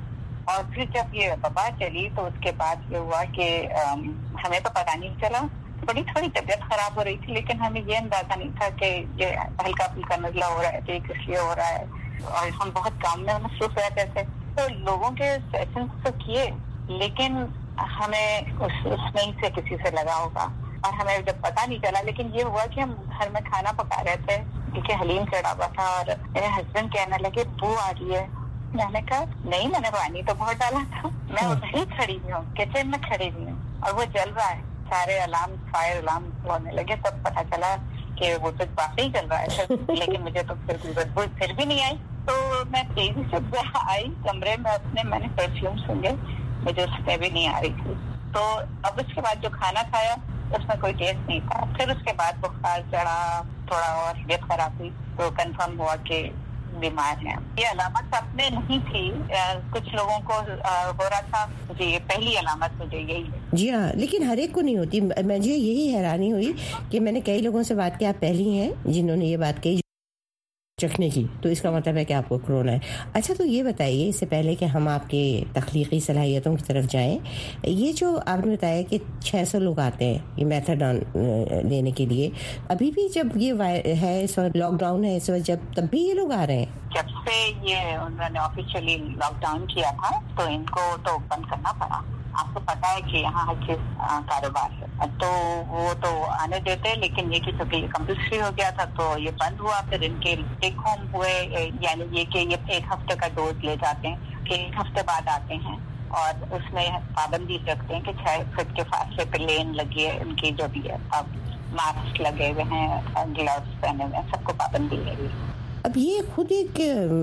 اور پھر جب یہ وبا چلی تو اس کے بعد یہ ہوا کہ ہمیں تو پتہ نہیں چلا، بڑی تھوڑی طبیعت خراب ہو رہی تھی، لیکن ہمیں یہ اندازہ نہیں تھا کہ یہ ہلکا پھلکا نزلہ ہو رہا ہے، تو کس لیے ہو رہا ہے، اور ہم بہت کام میں مصروف رہتے تھے، تو لوگوں کے سیشن تو کیے، لیکن ہمیں اس میں سے کسی سے لگا ہوگا، اور ہمیں جب پتہ نہیں چلا، لیکن یہ ہوا کہ ہم گھر میں کھانا پکا رہے تھے کیونکہ حلیم چڑھا ہوا تھا، اور میرے ہسبینڈ کہنے لگے بو آ رہی ہے، میں نے کہا نہیں، میں نے پانی تو بہت ڈالا تھا، میں ادھر ہی کھڑی ہوئی ہوں، کچن میں کھڑی ہوئی ہوں، اور وہ جل رہا ہے، سارے الارم فائر الارم ہونے لگے، تب پتہ چلا کہ وہ تو واقعی چل رہا ہے، لیکن مجھے تو پھر بھی نہیں آئی، تو میں تیزی سے آئی کمرے میں اپنے، میں نے پرفیوم سنگے، مجھے اس میں بھی نہیں آ رہی تھی، تو اب اس کے بعد جو کھانا کھایا اس میں کوئی ٹیسٹ نہیں تھا، پھر اس کے بعد بخار چڑھا، تھوڑا اور طبیعت خراب ہوئی، تو کنفرم ہوا کہ بیمار ہیں۔ یہ علامت اپنے نہیں تھی، کچھ لوگوں کو ہو رہا تھا، جی یہ پہلی علامت مجھے یہی ہے۔ جی ہاں، لیکن ہر ایک کو نہیں ہوتی، مجھے یہی حیرانی ہوئی کہ میں نے کئی لوگوں سے بات کی، آپ پہلی ہیں جنہوں نے یہ بات کہی چکھنے کی، تو اس کا مطلب ہے کہ آپ کو کرونا ہے۔ اچھا، تو یہ بتائیے اس سے پہلے کہ ہم آپ کے تخلیقی صلاحیتوں کی طرف جائیں، یہ جو آپ نے بتایا کہ 600 لوگ آتے ہیں یہ میتھاڈون لینے کے لیے، ابھی بھی جب یہ ہے اس وقت لاک ڈاؤن ہے اس وقت، جب تب بھی یہ لوگ آ رہے ہیں؟ جب سے یہ انہوں نے آفیشلی لاک ڈاؤن کیا تھا تو ان کو تو بند کرنا پڑا، آپ کو پتا ہے کہ یہاں ہر چیز کاروبار ہے، تو وہ تو آنے دیتے، لیکن یہ کہ کمپلسری ہو گیا تھا تو یہ بند ہوا، پھر ان کے ٹیک ہوم ہوئے، یعنی یہ کہ یہ 1 ہفتے کا ڈوز لے جاتے ہیں کہ 1 ہفتے بعد آتے ہیں، اور اس میں پابندی رکھتے ہیں کہ 6 فٹ کے فاصلے پہ لین لگی ہے، ان کی جو بھی ہے، اب ماسک لگے ہوئے ہیں، گلوز پہنے ہوئے ہیں، سب کو پابندی ہے۔ اب یہ خود ایک،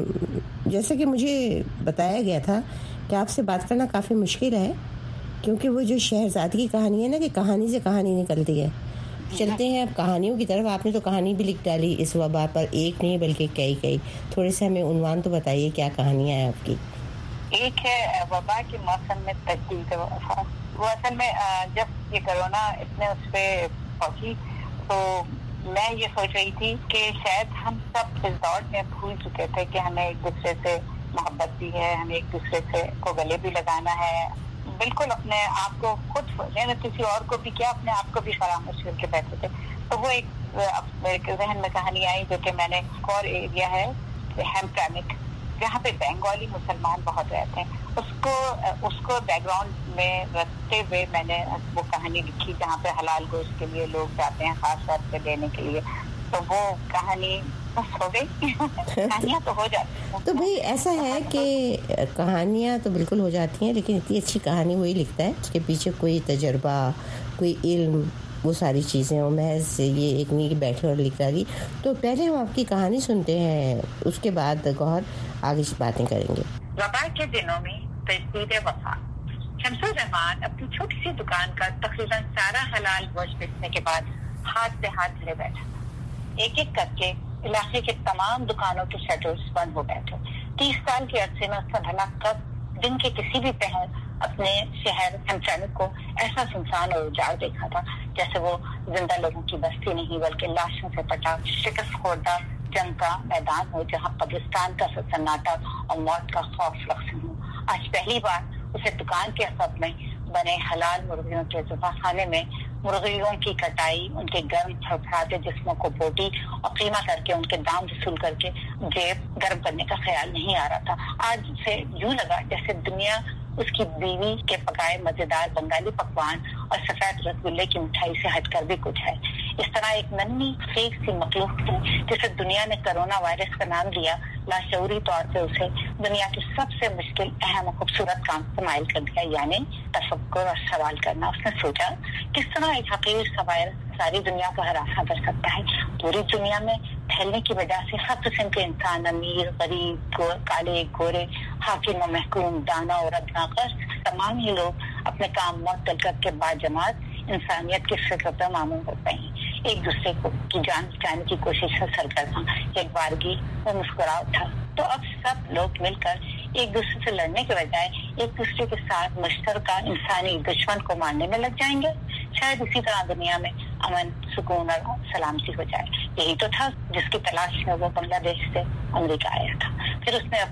جیسا کہ مجھے بتایا گیا تھا کہ آپ سے بات کرنا کافی مشکل ہے، کیونکہ وہ جو شہرزاد کی کہانی ہے نا، کہ کہانی سے کہانی نکلتی ہے۔ چلتے ہیں اب کہانیوں کی طرف، آپ نے تو کہانی بھی لکھ ڈالی اس وبا پر، ایک نہیں بلکہ کئی، تھوڑے سے ہمیں عنوان تو بتائیے کیا کہانیاں ہیں آپ کی؟ ایک ہے وبا کے موسم میں تجدید وفا، وہ اصل میں جب یہ کرونا اتنے اس پہ پہنچی تو میں یہ سوچ رہی تھی کہ شاید ہم سب اس دور میں بھول چکے تھے کہ ہمیں ایک دوسرے سے محبت بھی ہے، ہمیں ایک دوسرے سے کو گلے بھی لگانا ہے، بالکل اپنے آپ کو خود کسی اور کو بھی کیا، اپنے آپ کو بھی فراموش کر کے بیٹھے تھے۔ تو وہ ایک میرے ذہن میں کہانی آئی جو کہ میں نے ایک اور ایریا ہے ہیمپٹامک، جہاں پہ بنگالی مسلمان بہت رہتے ہیں، اس کو بیک گراؤنڈ میں رکھتے ہوئے میں نے وہ کہانی لکھی، جہاں پہ حلال گوشت کے لیے لوگ جاتے ہیں خاص طور سے لینے کے لیے، تو وہ کہانی بس ہو گئی۔ کہانیاں تو ہو جاتی ہیں، تو بھائی ایسا ہے کہ کہانیاں تو بالکل ہو جاتی ہیں، لیکن اتنی اچھی کہانی وہی لکھتا ہے اس کے پیچھے کوئی تجربہ، کوئی علم، وہ ساری چیزیں، اور محض یہ ایک نہیں کہ بیٹھے اور لکھ ڈالی۔ تو پہلے ہم آپ کی کہانی سنتے ہیں، اس کے بعد گوہر آگے باتیں کریں گے۔ وبا کے دنوں میں تجدید وفا، شمس الرحمان اپنی چھوٹی سی دکان کا تقریباً سارا حلال گوشت بیچنے کے بعد ہاتھ سے ہاتھ دھرے بیٹھا تھا۔ ایک ایک کر کے علاقے کے تمام دکانوں کے شٹرز بند ہو گئے تھے۔ 30 سال کے عرصے میں اس کا بھلا کب دن کے کسی بھی پہر اپنے شہر ہیمپٹامک کو ایسا سنسان اور اجاڑ دیکھا تھا جیسے وہ زندہ لوگوں کی بستی نہیں بلکہ لاشوں سے پٹا شکست خوردہ جنگ کا میدان ہو، جہاں قبرستان کا سناٹا اور موت کا خوف رقص ہو۔ آج پہلی بار اسے دکان کے عقب میں بنے حلال مرغیوں کے ذبح خانے میں مرغیوں کی کٹائی، ان کے گرم پھڑپھڑاتے جسموں کو بوٹی اور قیمہ کر کے ان کے دام وصول کر کے جیب گرم کرنے کا خیال نہیں آ رہا تھا۔ آج سے یوں لگا جیسے دنیا اس کی بیوی کے پکائے مزیدار بنگالی پکوان اور سفید رسگلے کی مٹھائی سے ہٹ کر بھی کچھ ہے۔ اس طرح ایک ننھی فیک سی مخلوق تھی جسے دنیا نے کرونا وائرس کا نام دیا، لاشعوری طور پہ اسے دنیا کی سب سے مشکل، اہم اور خوبصورت کام سے مائل کر دیا، یعنی تفکر اور سوال کرنا۔ اس نے سوچا کس طرح ایک حقیر سا وائرس ساری دنیا کو ہراساں کر سکتا ہے۔ پوری دنیا میں پھیلنے کی وجہ سے ہر قسم کے انسان، امیر غریب، کالے گورے، حاکم و محکوم، دانا اور ادنا غرض، تمام ہی لوگ اپنے کام معطل کر کے باجماعت انسانیت کی فکر پر معمول ہو گئے ہیں۔ ایک دوسرے کو کی جان بچانے کی کوشش سے سرگرم، ایک بارگی وہ مسکرا اٹھا۔ تو اب سب لوگ مل کر ایک دوسرے سے لڑنے کے بجائے ایک دوسرے کے ساتھ مشترکہ انسانی دشمن کو مارنے میں لگ جائیں گے۔ شاید اسی طرح دنیا میں امن، سکون اور سلامتی ہو جائے۔ یہی تو تھا جس کی تلاش میں وہ بنگلہ دیش سے امریکہ آیا تھا۔ پھر اس نے اپنی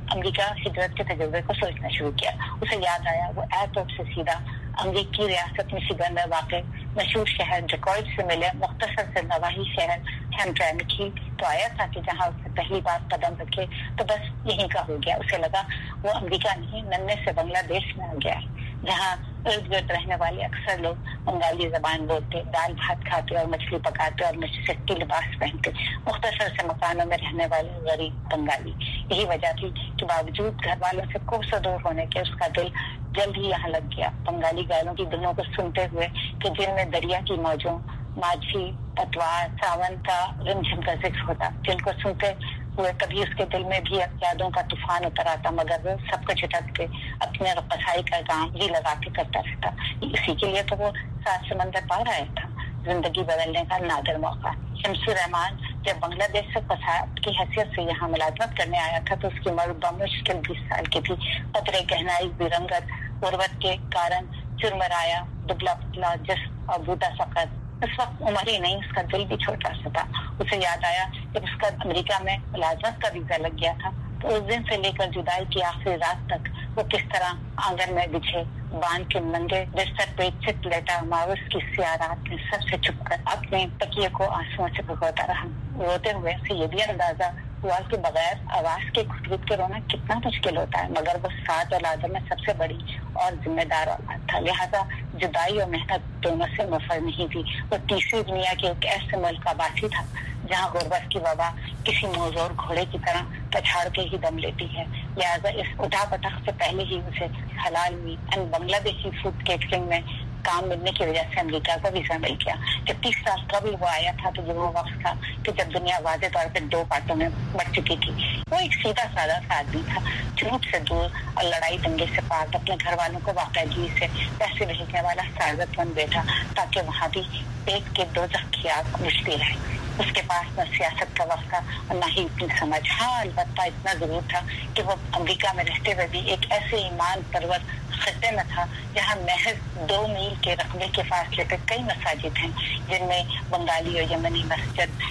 امریکہ ہجرت کے تجربے کو سوچنا شروع کیا. اسے یاد آیا وہ ایئرپورٹ سے سیدھا امریکی ریاست مشیگن میں واقع مشہور شہر ڈیٹرائٹ سے ملے مختصر سے نواحی شہر ہیمپٹن تو آیا تھا کہ جہاں اس نے پہلی بار قدم رکھے تو بس یہیں کا ہو گیا. اسے لگا وہ امریکہ نہیں ننھے سے بنگلہ دیش میں آ گیا ہے, جہاں ارد گرد رہنے والے اکثر لوگ بنگالی زبان بولتے, دال بھات کھاتے اور مچھلی پکاتے اور مشرقی لباس پہنتے, مختصر سے مکانوں میں رہنے والے غریب بنگالی. یہی وجہ تھی کہ باوجود گھر والوں سے کوسوں دور ہونے کے اس کا دل جلد ہی یہاں لگ گیا. بنگالی گالوں کی دنوں کو سنتے ہوئے کہ جن میں دریا کی موجوں, ماجھی, پتوار, ساون کا رمجھم کا ذکر ہوتا, جن کو سنتے ہوئے کبھی اس کے دل میں بھی یادوں کا طوفان اتر آتا, مگر وہ سب کو جھٹک کے اپنے رقصائی کا کام ہی لگا کے کرتا رہتا. اسی کے لیے تو وہ 7 سمندر پار آیا تھا, زندگی بدلنے کا نادر موقع. شمس الرحمان جب بنگلہ دیش سے فساد کی حیثیت سے یہاں ملازمت کرنے آیا تھا تو اس کی عمر بمشکل 20 سال کی تھی. قطرے گہنائی برنگت غربت کے کارن چرمرایا, دبلا پتلا جسم اور بوڑھا سقط. اس وقت عمر ہی نہیں, اس کا دل بھی چھوٹا سا تھا. اسے یاد آیا جب اس کا امریکہ میں ملازمت کا ویزا لگ گیا تھا تو اس دن سے لے کر جدائی کی آخری رات تک وہ کس طرح آنگن میں بچھے باندھ کے ننگے بستر پہ چت لیٹا ماوس کی سیاہ رات میں سب سے چھپ کر اپنے تکیے کو آنسوؤں سے بھگوتا رہا. روتے ہوئے اسے یہ بھی اندازہ ہوا کہ بغیر آواز کے خود کے رونا کتنا مشکل ہوتا ہے, مگر وہ 7 اولادوں میں سب سے بڑی اور ذمہ دار اولاد تھا, لہذا جدائی اور محنت دونوں سے مفر نہیں تھی. وہ تیسری دنیا کے ایک ایسے ملک کا باسی تھا جہاں غربت کی وبا کسی موزور گھوڑے کی طرح پچھاڑ کے ہی دم لیتی ہے. لہذا اس اٹھا پٹخ سے پہلے ہی اسے حلال ہوئی بنگلہ دیشی فوڈ کیٹرنگ میں کام ملنے کی وجہ سے امریکہ کا ویزا مل گیا. جب 30 سال قبل وہ آیا تھا تو وہ وقت تھا کہ جب دنیا واضح طور پہ 2 پارٹوں میں بٹ چکی تھی. وہ ایک سیدھا سادہ سا آدمی تھا, جھوٹ سے دور اور لڑائی دنگے سے پاک, اپنے گھر والوں کو باقاعدگی سے پیسے بھیجنے والا سعادت مند بیٹا تاکہ وہاں بھی پیٹ کے دوزخ کی آگ بجھتی رہے. اس کے پاس نہ سیاست کا وقت تھا اور نہ ہی اتنی سمجھ. ہاں البتہ اتنا ضرور تھا کہ وہ امریکہ میں رہتے ہوئے بھی ایک ایسے ایمان پرور خطے میں تھا جہاں محض 2 میل کے رقبے کے فاصلے پہ کئی مساجد ہیں, جن میں بنگالی اور یمنی مسجد,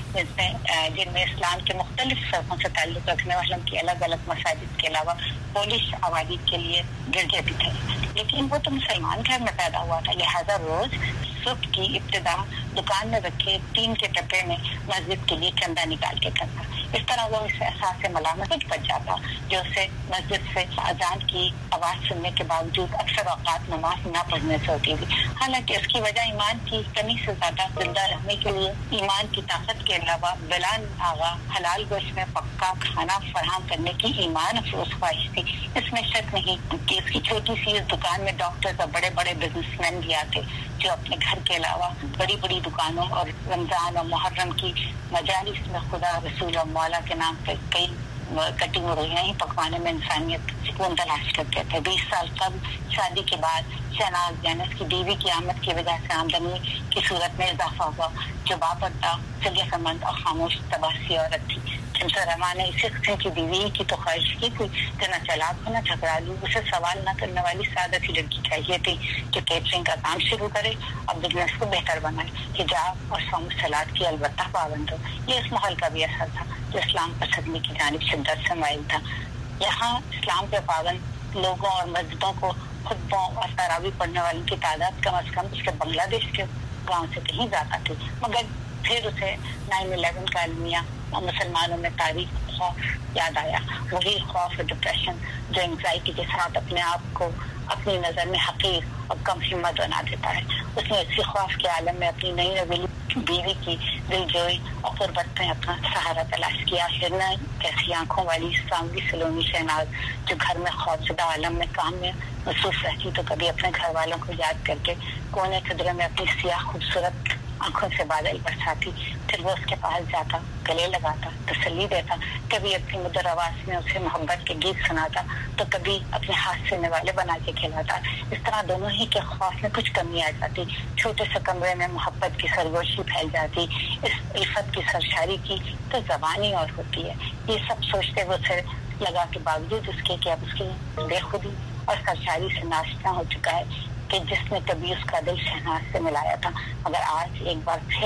جن میں اسلام کے مختلف فرقوں سے تعلق رکھنے والوں کی الگ الگ مساجد کے علاوہ پولش آبادی کے لیے گرجے بھی تھے. لیکن وہ تو مسلمان گھر میں پیدا ہوا تھا, لہذا روز صبح کی ابتدا دکان میں رکھے 3 کے ٹپے میں مسجد کے لیے چندہ نکال کے کرتا. اس طرح وہ اس احساس سے ملامت بچ جاتا جو اسے مسجد سے اذان کی آواز سننے کے باوجود اکثر اوقات نماز نہ پڑھنے سے ہوتی تھی. حالانکہ اس کی وجہ ایمان کی کمی سے زیادہ زندہ رہنے کے لیے ایمان کی طاقت کے علاوہ بلال آغا حلال گوشت میں پکا کھانا فراہم کرنے کی ایمان افروز خواہش تھی. اس میں شک نہیں کہ اس کی چھوٹی سی اس دکان میں ڈاکٹر اور بڑے بڑے بزنس مین بھی آتے جو اپنے گھر کے علاوہ بڑی بڑی دکانوں اور رمضان اور محرم کی مجالس میں خدا رسول اور مولا کے نام پہ کئی کٹی مرویاں ہی پکوانے میں انسانیت سکون تلاش کرتے تھے. 20 سال قبل شادی کے بعد شہناز یعنی اس کی بیوی کی آمد کی وجہ سے آمدنی کی صورت میں اضافہ ہوا, جو باپردہ سگے سمند اور خاموش تباسی عورت تھی. شمس الرحمان نے اسی قسم کی بیوی کی تو خواہش کی تھی کہ نہ چلاک ہو نہ جھگڑالو, اسے سوال نہ کرنے والی سادہ سی لڑکی چاہیے تھی جو کیٹرنگ کا کام شروع کرے اور بزنس کو بہتر بنائے, حجاب اور صوم صلات کی البتہ پابند ہو. یہ اس ماحول کا بھی اثر تھا جو اسلام پسندی کی جانب شدت سے مائل تھا. یہاں اسلام کے پابند لوگوں اور مسجدوں کو خطبوں اور تراویح پڑھنے والوں کی تعداد کم از کم اس کے بنگلہ دیش کے گاؤں سے کہیں زیادہ تھی. مگر پھر اسے 9/11 کا المیہ اور مسلمانوں میں تاریخ خوف یاد آیا, وہی خوف اور ڈپریشن جو انگزائٹی کے ساتھ اپنے آپ کو اپنی نظر میں حقیر اور کم ہمت بنا دیتا ہے. اس نے اسی خوف کے عالم میں اپنی نئی نویلی بیوی کی دلجوئی اور قربت میں اپنا سہارا تلاش کیا. ہرنا ایسی آنکھوں والی سانولی سلونی شہناز جو گھر میں خوفزدہ عالم میں کام میں مصروف رہتی تو کبھی اپنے گھر والوں کو یاد کر کے کونے قدرے میں اپنی سیاہ خوبصورت آنکھوں سے بادل برساتی, پھر وہ اس کے پاس جاتا, گلے لگاتا, تسلی دیتا, کبھی اپنی مدر آواز میں اسے محبت کے گیت سناتا تو کبھی اپنے ہاتھ سے نوالے بنا کے کھلاتا. اس طرح دونوں ہی کے خوف میں کچھ کمی آ جاتی, چھوٹے سے کمرے میں محبت کی سرگوشی پھیل جاتی. اس الفت کی سرشاری کی تو زبان ہی اور ہوتی ہے. یہ سب سوچتے ہوئے اسے لگا کہ باوجود اس کے کہ اب اس کی بے خودی اور سرشاری سے ناشنا ہو چکا ہے کہ جس نے کبھی اس کا دل شہناز سے ملایا تھا, مگر آج ایک بار پھر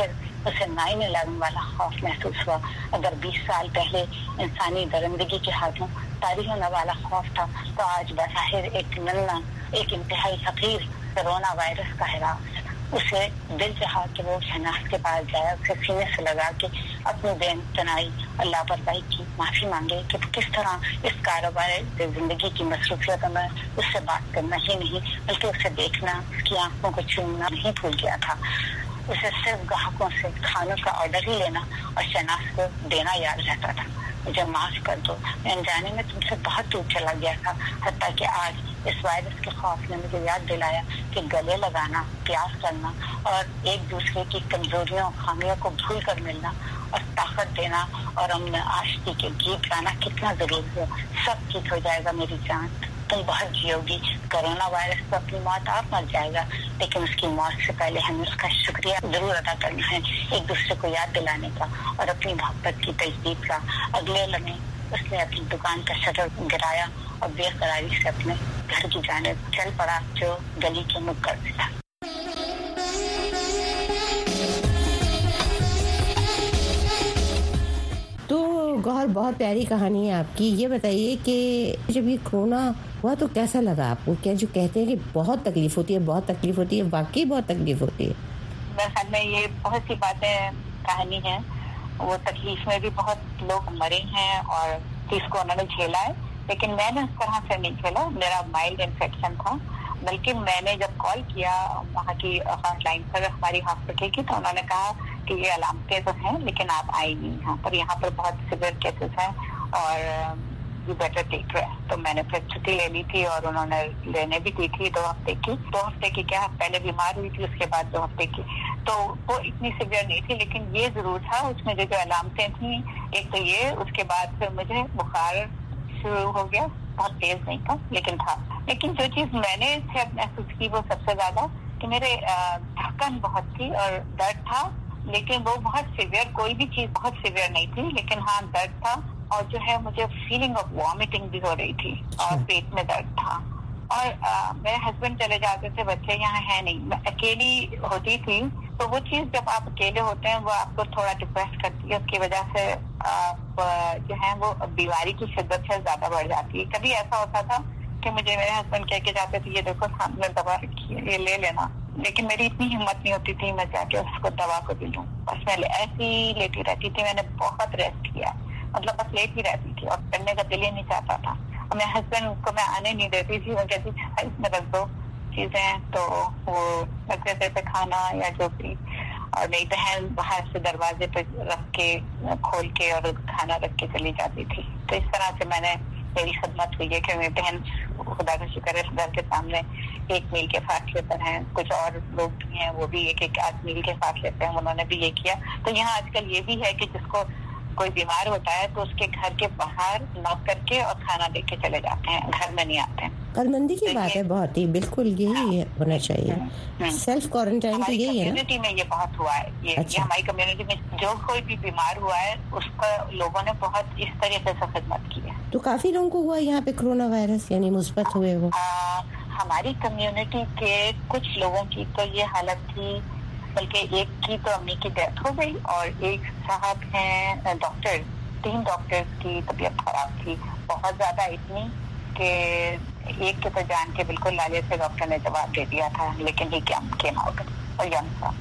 उसे 9/11 वाला खौफ महसूस हुआ। अगर 20 साल पहले इंसानी दरिंदगी के हाथों तारीख होने वाला खौफ था, तो आज बज़ाहिर एक नन्हा, एक इंतहाई हकीर कोरोना वायरस का हिरास। उसे दिल चाहा कि वो शहनाज के पास जाए, उसे सीने से लगा के अपनी बेइंतहाई और लापरवाही की माफ़ी मांगे कि किस तरह इस कारोबार ज़िंदगी की मसरूफियत में उससे बात करना ही नहीं बल्कि उसे देखना, उसकी आंखों को छूना नहीं भूल गया था। उसे सिर्फ ग्राहकों से खानों का ऑर्डर ही लेना और शहनाज को देना याद रहता था। मुझे माफ कर दो, मैं अनजाने में तुमसे बहुत दूर चला गया था, हत्ता कि आज इस वायरस के खौफ ने मुझे याद दिलाया कि गले लगाना, प्यार करना और एक दूसरे की कमजोरियों खामियों को भूल कर मिलना और ताकत देना और अमन आशिकी के गीत गाना कितना जरूरी है। सब ठीक हो जाएगा मेरी जान, तुम बहुत जियोगी। कोरोना वायरस तो अपनी मौत आप मर जाएगा, लेकिन उसकी मौत से पहले हमें उसका शुक्रिया जरूर अदा करना है, एक दूसरे को याद दिलाने का और अपनी मोहब्बत की तजदीद का। अगले लम्हे उसने अपनी दुकान का शटर गिराया और बेकरारी से अपने घर की जानिब चल पड़ा जो गली के नुक्कड़ में था। तो गौहर, बहुत प्यारी कहानी है आपकी। ये बताइए कि जब ये कोरोना हुआ तो कैसा लगा आपको? क्या जो कहते हैं कि बहुत तकलीफ होती है, बहुत तकलीफ होती है, वाकई बहुत तकलीफ होती है? मेरे ख्याल में ये बहुत सी बातें कहानी है, वो तकलीफ में भी बहुत लोग मरे हैं और जिसको उन्होंने झेला है, लेकिन मैंने उस तरह से नहीं झेला। मेरा माइल्ड इन्फेक्शन था, बल्कि मैंने जब कॉल किया वहाँ की हॉटलाइन पर हमारी हॉस्पिटल की, तो उन्होंने कहा कि ये अलामतें तो हैं लेकिन आप आई नहीं यहाँ पर बहुत सिवियर केसेस हैं और यू बेटर टेक रेस्ट। तो मैंने फिर छुट्टी ले ली थी और उन्होंने लेने भी दी थी 2 हफ्ते की क्या, पहले बीमार हुई थी उसके बाद 2 हफ्ते की, तो वो इतनी सिवियर नहीं थी। लेकिन ये जरूर था उसमें जो अलामतें थी, एक तो ये, उसके बाद फिर मुझे बुखार शुरू हो गया, बहुत तेज नहीं था लेकिन था। लेकिन जो चीज मैंने महसूस की वो सबसे ज्यादा कि मेरे थकन बहुत थी और दर्द था, लेकिन वो बहुत सिवियर, कोई भी चीज बहुत सिवियर नहीं थी, लेकिन हाँ दर्द था और जो है मुझे फीलिंग ऑफ वॉमिटिंग भी हो रही थी और पेट में दर्द था। और मेरे हस्बैंड चले जाते थे, बच्चे यहाँ है नहीं, मैं अकेली होती थी। तो वो चीज जब आप अकेले होते हैं वो आपको थोड़ा डिप्रेस करती है, उसकी वजह से आप जो है वो बीमारी की शिद्दत से ज्यादा बढ़ जाती है। कभी ऐसा होता था कि मुझे मेरे हस्बैंड कह के जाते थे ये देखो सामने दवा रखी है, ये ले लेना, लेकिन मेरी इतनी हिम्मत नहीं होती थी मैं जाके उसको दवा को भी लूं। बस मैं ऐसी लेटी रहती थी, मैंने बहुत रेस्ट किया, मतलब बस लेट ही रहती थी और करने का दिल ही नहीं चाहता था। और मेरे हस्बैंड को मैं आने नहीं देती थी, मैं कहती थी साइड में रख दो चीजें, तो वो रखते थे खाना या जो भी, और नहीं बहन बाहर से दरवाजे पे रख के खोल के और खाना रख के चली जाती थी। तो इस तरह से मेरी खिदमत हुई है कि मेरी बहन खुदा का शुक्र है घर के सामने 1 मील के फासले पर हैं, कुछ और लोग भी हैं वो भी 1-1 आध मील के फासले पर हैं, उन्होंने भी ये किया। तो यहाँ आजकल ये भी है कि जिसको कोई बीमार होता है तो उसके घर के बाहर नॉक करके और खाना दे के चले जाते हैं, घर में नहीं आते हैं। कलमंदी की बात है, बहुत ही बिल्कुल यही होना चाहिए। सेल्फ क्वारंटाइन तो यही है। कम्युनिटी में ये बहुत हुआ है, ये हमारी कम्युनिटी में जो कोई भी बीमार हुआ है उसका लोगों ने बहुत इस तरीके से खिदमत की है। तो काफी लोगों को हुआ यहाँ पे कोरोना वायरस, यानी मुस्बत हुए वो? हमारी कम्युनिटी के कुछ लोगों की तो ये हालत थी, बल्कि एक की तो अम्मी की डेथ हो गई और एक साहब हैं डॉक्टर, 3 डॉक्टर्स की तबीयत खराब थी बहुत ज्यादा, इतनी कि एक के तो जान के बिल्कुल लाले से डॉक्टर ने जवाब दे दिया था, लेकिन ही केम आउट और यंग था,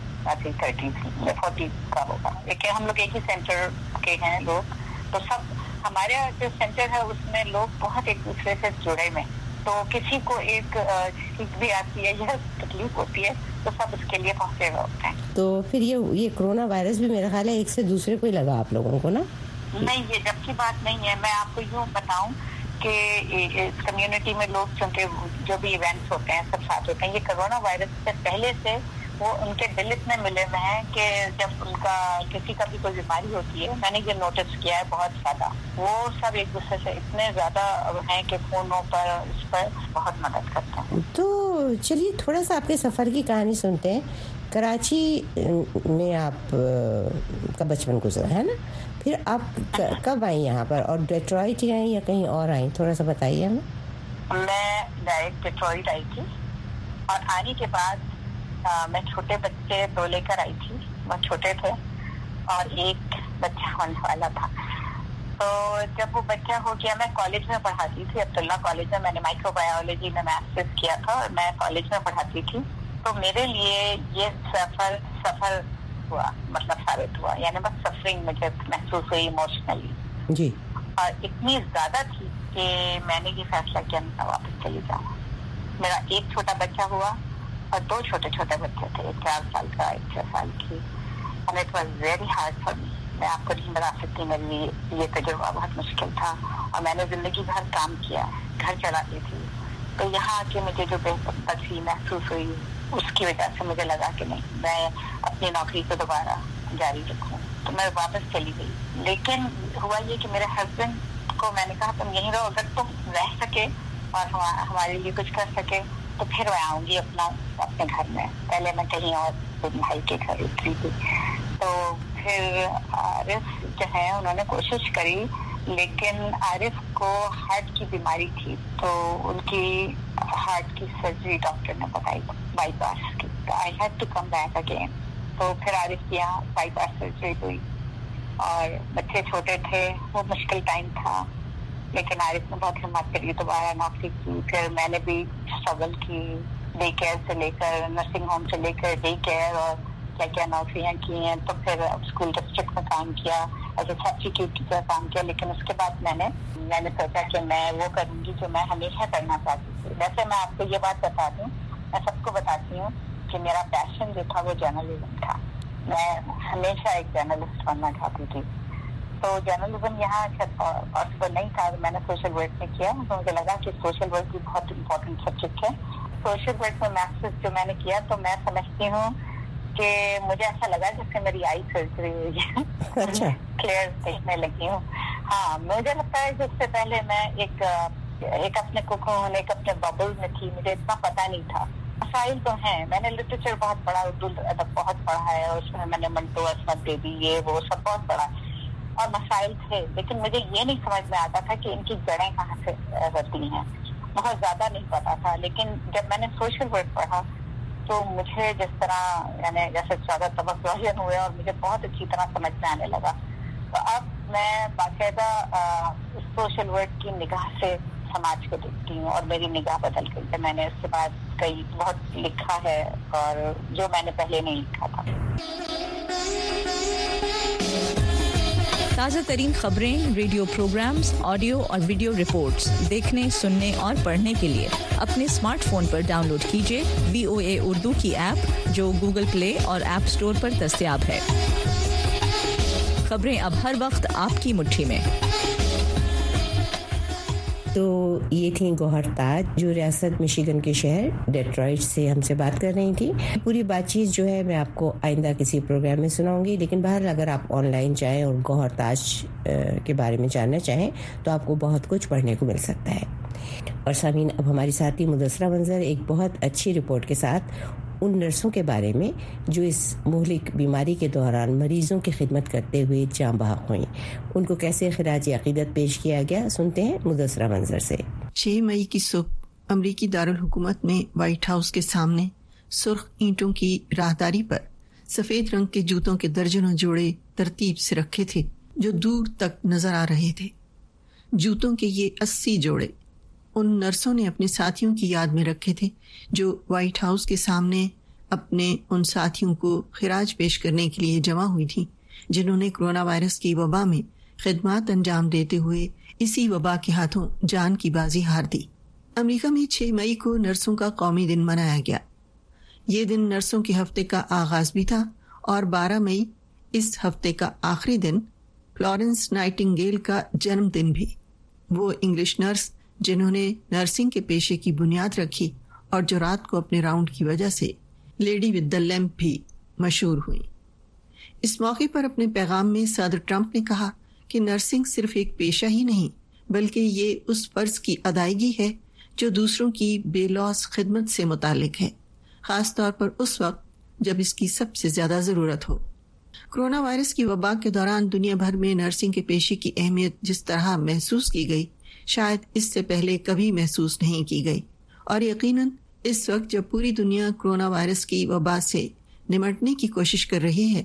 40 का होगा। लेकिन हम लोग एक ही सेंटर के हैं लोग, तो सब हमारे जो सेंटर है उसमें लोग बहुत एक दूसरे से जुड़े में, तो किसी को एक चीज भी आती है या तकलीफ होती है तो सब उसके लिए पहुंचे हुए होते हैं। तो फिर ये कोरोना वायरस भी मेरा ख्याल है एक से दूसरे को ही लगा आप लोगों को ना? नहीं, ये जब की बात नहीं है। मैं आपको यूँ बताऊं कि इस कम्युनिटी में लोग चूंकि जो भी इवेंट्स होते हैं सब साथ होते हैं, ये कोरोना वायरस से पहले से वो उनके दिल इतने मिले हुए हैं कि जब उनका किसी का भी कोई बीमारी होती है, मैंने ये नोटिस किया है बहुत ज्यादा, वो सब एक दूसरे से इतने ज्यादा हैं कि फोनों पर इस पर बहुत मदद करते हैं। तो चलिए थोड़ा सा आपके सफर की कहानी सुनते हैं। कराची में आप का बचपन गुजरा है ना, फिर आप कब आई यहाँ पर और डेट्रॉइट आई या कहीं और आई, थोड़ा सा बताइए हमें। मैं डायरेक्ट डेट्रॉइट आई थी और आने के बाद मैं छोटे बच्चे 2 लेकर आई थी, बहुत छोटे थे, और एक बच्चा होने वाला था। तो जब वो बच्चा हो गया, मैं कॉलेज में पढ़ाती थी, अब्दुल्ला कॉलेज में। मैंने माइक्रोबायोलॉजी में मास्टर्स किया था और मैं कॉलेज में पढ़ाती थी। तो मेरे लिए ये सफर हुआ, मतलब साबित हुआ, यानी बस सफरिंग मुझे महसूस हुई इमोशनली जी। और इतनी ज्यादा थी कि मैंने ये फैसला किया मैं वापस चली जाऊँ। मेरा एक छोटा बच्चा हुआ और 2 छोटे छोटे बच्चे थे, एक 4 साल का, एक 6 साल की। And it was very hard for me. मैं आपको नहीं बता सकती, मेरे लिए ये तजुर्बा बहुत मुश्किल था। और मैंने जिंदगी भर काम किया, घर चलाती थी। तो यहाँ आके मुझे जो बेहतरी महसूस हुई, उसकी वजह से मुझे लगा कि नहीं, मैं अपनी नौकरी को दोबारा जारी रखूँ। तो मैं वापस चली गई। लेकिन हुआ ये कि मेरे हस्बैंड को मैंने कहा तुम यहीं रहो, अगर तुम रह सके और हमारे लिए कुछ कर सके तो फिर मैं आऊंगी अपने घर में। पहले मैं कहीं और भाई के घर उतरी थी। तो फिर आरिफ जो है उन्होंने कोशिश करी, लेकिन आरिफ को हार्ट की बीमारी थी। तो उनकी हार्ट की सर्जरी डॉक्टर ने बताई बाईपास की। तो I had to come back again. तो फिर आरिफ की यहाँ बाईपास सर्जरी हुई और बच्चे छोटे थे, वो मुश्किल टाइम था। लेकिन आरिफ ने बहुत हिम्मत करी, दोबारा नौकरी की। फिर मैंने भी स्ट्रगल की, डे केयर से लेकर नर्सिंग होम से लेकर डे केयर और क्या क्या नौकरियां की हैं। तो फिर स्कूल डिस्ट्रिक्ट में काम किया, एज ए सब्स्टिट्यूट टीचर काम किया। लेकिन उसके बाद मैंने सोचा कि मैं वो करूंगी जो मैं हमेशा करना चाहती थी। वैसे मैं आपको ये बात बता दूं, मैं सबको बताती हूँ कि मेरा पैशन जो था वो जर्नलिज्म था। मैं हमेशा एक जर्नलिस्ट बनना चाहती थी। तो जर्नलिज्म यहाँ पॉसिबल नहीं था। मैंने सोशल वर्क में किया, तो मुझे लगा कि सोशल वर्क भी बहुत इम्पोर्टेंट सब्जेक्ट है। सोशल वर्क में मास्टर्स जो मैंने किया, तो मैं समझती हूँ कि मुझे ऐसा लगा जैसे मेरी आई सर्जरी हुई है। अच्छा। क्लियर देखने लगी हूँ। हाँ, मुझे लगता है कि इससे पहले मैं एक अपने कोकोन, एक अपने बबल में थी। मुझे इतना पता नहीं था। मसाइल तो हैं, मैंने लिटरेचर बहुत पढ़ा, उर्दू अदब बहुत पढ़ा है, उसमें मैंने मंटो, असमत बेबी, ये वो सब बहुत पढ़ा और मसाइल थे। लेकिन मुझे ये नहीं समझ में आता था कि इनकी जड़ें कहाँ से होती हैं। बहुत ज्यादा नहीं पता था। लेकिन जब मैंने सोशल वर्क पढ़ा तो मुझे जिस तरह यानी जैसे 14 तबक वर्जन हुए और मुझे बहुत अच्छी तरह समझ में आने लगा। तो अब मैं बाकायदा सोशल वर्क की निगाह से समाज को देखती हूँ और मेरी निगाह बदल गई है। मैंने इसके बाद बहुत लिखा है और जो मैंने पहले नहीं लिखा था। ताज़ा तरीन खबरें, रेडियो प्रोग्राम्स, ऑडियो और वीडियो रिपोर्ट्स देखने, सुनने और पढ़ने के लिए अपने स्मार्टफोन पर डाउनलोड कीजिए VOA उर्दू की ऐप, जो गूगल प्ले और ऐप स्टोर पर दस्तयाब है। खबरें अब हर वक्त आपकी मुट्ठी में। तो ये थी गौहर ताज, जो रियासत मिशिगन के शहर डेट्रॉइट से हमसे बात कर रही थी। पूरी बातचीत जो है मैं आपको आइंदा किसी प्रोग्राम में सुनाऊंगी। लेकिन बहरहाल अगर आप ऑनलाइन जाएं और गौहर ताज के बारे में जानना चाहें तो आपको बहुत कुछ पढ़ने को मिल सकता है। और सामीन, अब हमारी साथी मुदस्सरा मंजर एक बहुत अच्छी रिपोर्ट के साथ उन नर्सों के बारे में जो इस मुहलिक बीमारी के दौरान मरीजों की खिदमत करते हुए जाँ बहक हुई, उनको कैसे खिराज अकीदत पेश किया गया, सुनते हैं मुदस्सरा मंजर से। 6 मई की सुबह अमरीकी दारुल हुकूमत में व्हाइट हाउस के सामने सुर्ख ईंटों की राहदारी पर सफेद रंग के जूतों के दर्जनों जोड़े तरतीब से रखे थे जो दूर तक नजर आ रहे थे। जूतों के ये 80 जोड़े उन नर्सों ने अपने साथियों की याद में रखे थे जो व्हाइट हाउस के सामने अपने उन साथियों को खिराज पेश करने के लिए जमा हुई थी, जिन्होंने कोरोना वायरस की वबा में खिदमत अंजाम देते हुए इसी वबा के हाथों जान की बाजी हार दी। अमेरिका में 6 मई को नर्सों का कौमी दिन मनाया गया। ये दिन नर्सों के हफ्ते का आगाज भी था और 12 मई इस हफ्ते का आखिरी दिन फ्लोरेंस नाइटिंगेल का जन्मदिन भी। वो इंग्लिश नर्स जिन्होंने नर्सिंग के पेशे की बुनियाद रखी और जो रात को अपने राउंड की वजह से लेडी विद द लैम्प भी मशहूर हुई। इस मौके पर अपने पैगाम में सदर ट्रंप ने कहा कि नर्सिंग सिर्फ एक पेशा ही नहीं बल्कि ये उस फर्ज की अदायगी है जो दूसरों की बेलौस खिदमत से मुतालिक है, खास तौर पर उस वक्त जब इसकी सबसे ज्यादा जरूरत हो। कोरोना वायरस की वबा के दौरान दुनिया भर में नर्सिंग के पेशे की अहमियत जिस तरह महसूस की गई, शायद इससे पहले कभी महसूस नहीं की गई। और यकीनन इस वक्त जब पूरी दुनिया कोरोना वायरस की वबा से निमटने की कोशिश कर रही है,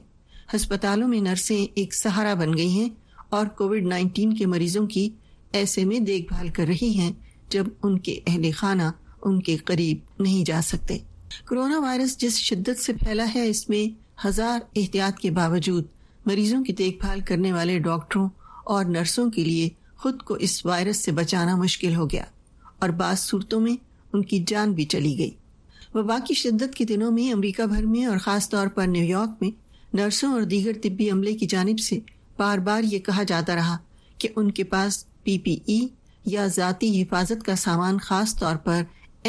ہسپتالوں میں نرسیں ایک سہارا بن گئی ہیں اور کووڈ-19 کے مریضوں کی ایسے میں دیکھ بھال کر رہی ہیں جب ان کے اہل خانہ ان کے قریب نہیں جا سکتے۔ کرونا وائرس جس شدت سے پھیلا ہے، اس میں ہزار احتیاط کے باوجود مریضوں کی دیکھ بھال کرنے والے ڈاکٹروں اور نرسوں کے لیے خود کو اس وائرس سے بچانا مشکل ہو گیا اور بعض صورتوں میں ان کی جان بھی چلی گئی۔ وبا کی شدت کے دنوں میں امریکہ بھر میں اور خاص طور پر نیو یارک میں نرسوں اور دیگر طبی عملے کی جانب سے بار بار یہ کہا جاتا رہا کہ ان کے پاس PPE یا ذاتی حفاظت کا سامان، خاص طور پر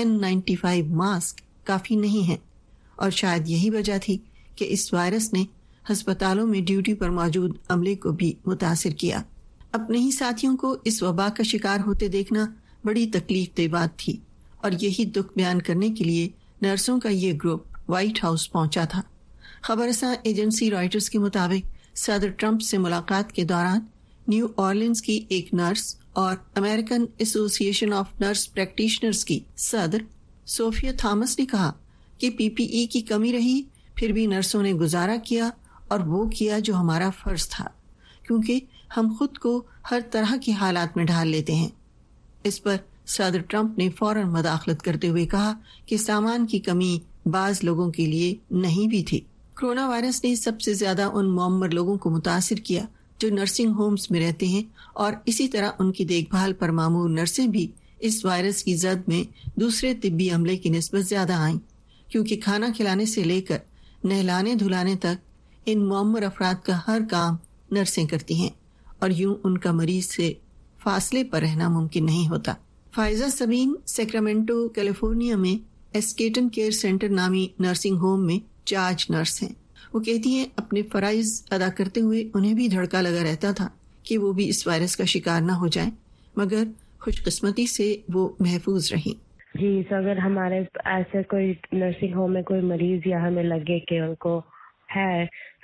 N95 ماسک کافی نہیں ہے، اور شاید یہی وجہ تھی کہ اس وائرس نے ہسپتالوں میں ڈیوٹی پر موجود عملے کو بھی متاثر کیا۔ اپنے ہی ساتھیوں کو اس وبا کا شکار ہوتے دیکھنا بڑی تکلیف دہ بات تھی، اور یہی دکھ بیان کرنے کے لیے نرسوں کا یہ گروپ وائٹ ہاؤس پہنچا تھا۔ خبر رساں ایجنسی رائٹرز کے مطابق صدر ٹرمپ سے ملاقات کے دوران نیو اورلینز کی ایک نرس اور امریکن ایسوسی ایشن آف نرس پریکٹیشنرز کی صدر صوفیا تھامس نے کہا کہ PPE کی کمی رہی، پھر بھی نرسوں نے گزارا کیا اور وہ کیا جو ہمارا فرض تھا، کیونکہ ہم خود کو ہر طرح کے حالات میں ڈھال لیتے ہیں۔ اس پر صدر ٹرمپ نے فوراً مداخلت کرتے ہوئے کہا کہ سامان کی کمی بعض لوگوں کے لیے نہیں بھی تھی۔ کرونا وائرس نے سب سے زیادہ ان معمر لوگوں کو متاثر کیا جو نرسنگ ہومز میں رہتے ہیں، اور اسی طرح ان کی دیکھ بھال پر مامور نرسیں بھی اس وائرس کی زد میں دوسرے طبی عملے کی نسبت زیادہ آئیں، کیونکہ کھانا کھلانے سے لے کر نہلانے دھلانے تک ان معمر افراد کا ہر کام نرسیں کرتی ہیں، اور یوں ان کا مریض سے فاصلے پر رہنا ممکن نہیں ہوتا۔ فائزہ سبین سیکرامنٹو کیلیفورنیا میں ایسکیٹن کیئر سینٹر نامی نرسنگ ہوم میں چارج نرس ہیں۔ وہ کہتی ہیں اپنے فرائض ادا کرتے ہوئے انہیں بھی دھڑکا لگا رہتا تھا کہ وہ بھی اس وائرس کا شکار نہ ہو جائیں، مگر خوش قسمتی سے وہ محفوظ رہیں۔ جی، تو اگر ہمارے ایسے کوئی نرسنگ ہوم میں کوئی مریض یا ہمیں لگے کہ ان کو ہے،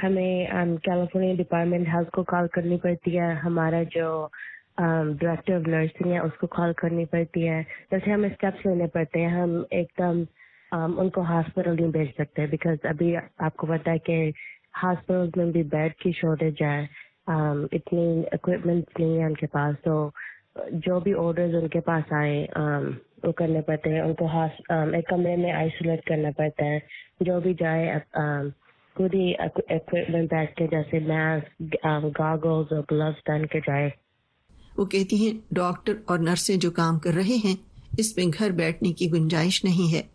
ہمیں کیلیفورنیا ڈپارٹمنٹ ہیلتھ کو کال کرنی پڑتی ہے، ہمارا جو ڈائریکٹر آف نرسنگ ہے اس کو کال کرنی پڑتی ہے، جیسے ہمیں اسٹیپس لینے پڑتے ہیں۔ ہم ایک دم ان کو ہاسپٹل نہیں بھیج سکتے، بیکاز ابھی آپ کو پتا ہے کہ ہاسپٹل میں بھی بیڈ کی شارٹیج ہے، اتنی اکوپمنٹ نہیں ہے ان کے پاس، تو جو بھی آرڈرز ان کے پاس آئے وہ کرنے پڑتے ہیں، ان کو ایک کمرے میں آئسولیٹ کرنا پڑتا ہے، جو بھی جائے خود ہی اکوپمنٹ بیٹھ کے، جیسے ماسک، گاگلز اور گلوز پہن کے جائے۔ وہ کہتی ہیں ڈاکٹر اور نرسیں جو کام کر رہے ہیں اس میں گھر بیٹھنے کی گنجائش نہیں ہے۔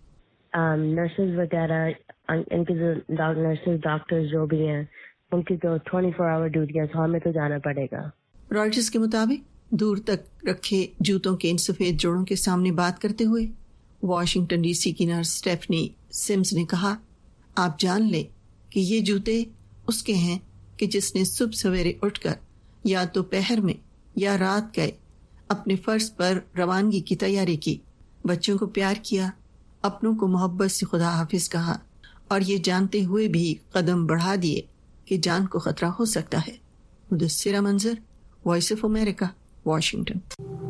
نرسز وغیرہ، ان کی جو نرسز ڈاکٹر جو بھی ہیں ان کی تو 24 آور ڈیوٹی ہے، تو ہمیں تو جانا پڑے گا۔ رائٹرز کے مطابق دور تک رکھے جوتوں کے ان سفید جوڑوں کے سامنے بات کرتے ہوئے واشنگٹن DC کی نرس اسٹیفنی سمز نے کہا، آپ جان لیں کہ یہ جوتے اس کے ہیں کہ جس نے صبح سویرے اٹھ کر یا تو پہر میں یا رات گئے اپنے فرض پر روانگی کی تیاری کی، بچوں کو پیار کیا، اپنوں کو محبت سے خدا حافظ کہا، اور یہ جانتے ہوئے بھی قدم بڑھا دیے کہ جان کو خطرہ ہو سکتا ہے۔ Mudassira Manzar, voice of America, Washington.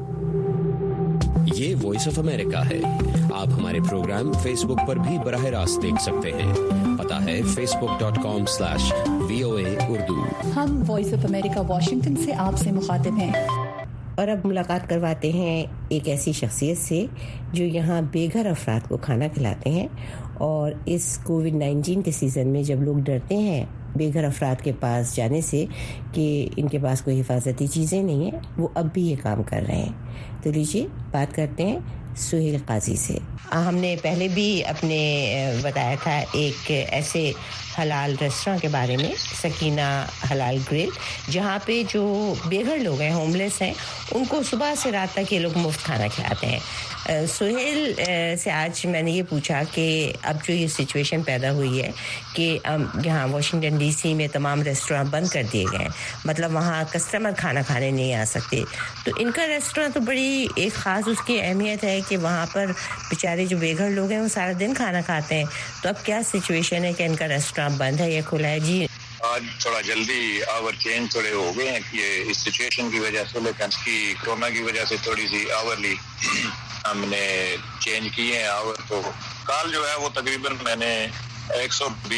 یہ وائس آف امریکہ ہے۔ آپ ہمارے پروگرام فیس بک پر بھی براہ راست دیکھ سکتے ہیں۔ پتہ ہے facebook.com/VOA اردو۔ ہم وائس آف امریکہ واشنگٹن سے آپ سے مخاطب ہیں۔ اور اب ملاقات کرواتے ہیں ایک ایسی شخصیت سے جو یہاں بے گھر افراد کو کھانا کھلاتے ہیں، اور اس کووڈ-19 کے سیزن میں جب لوگ ڈرتے ہیں بے گھر افراد کے پاس جانے سے کہ ان کے پاس کوئی حفاظتی چیزیں نہیں ہیں، وہ اب بھی یہ کام کر رہے ہیں۔ تو لیجیے بات کرتے ہیں سہیل قاضی سے۔ ہم نے پہلے بھی اپنے بتایا تھا ایک ایسے حلال ریسٹوراں کے بارے میں، سکینہ حلال گرل، جہاں پہ جو بے گھر لوگ ہیں، ہوم لیس ہیں، ان کو صبح سے رات تک یہ لوگ مفت کھانا کھلاتے ہیں۔ سہیل سے آج میں نے یہ پوچھا کہ اب جو یہ سچویشن پیدا ہوئی ہے کہ یہاں واشنگٹن DC میں تمام ریسٹوراں بند کر دیے گئے ہیں، مطلب وہاں کسٹمر کھانا کھانے نہیں آ سکتے، تو ان کا ریسٹوراں تو بڑی ایک خاص اس کی اہمیت ہے کہ وہاں پر بیچارے جو بے گھر لوگ ہیں وہ سارا دن کھانا کھاتے ہیں، تو اب کیا سچویشن ہے کہ ان کا ریسٹوراں بند ہے یا کھلا ہے؟ جی آج تھوڑا جلدی آور چینج تھوڑے ہو گئے ہیں یہ اس سچویشن کی وجہ سے، لیکن اس کی کرونا کی وجہ سے تھوڑی سی آورلی ہم نے چینج کیے ہیں آور۔ تو کال جو ہے وہ تقریباً میں نے 120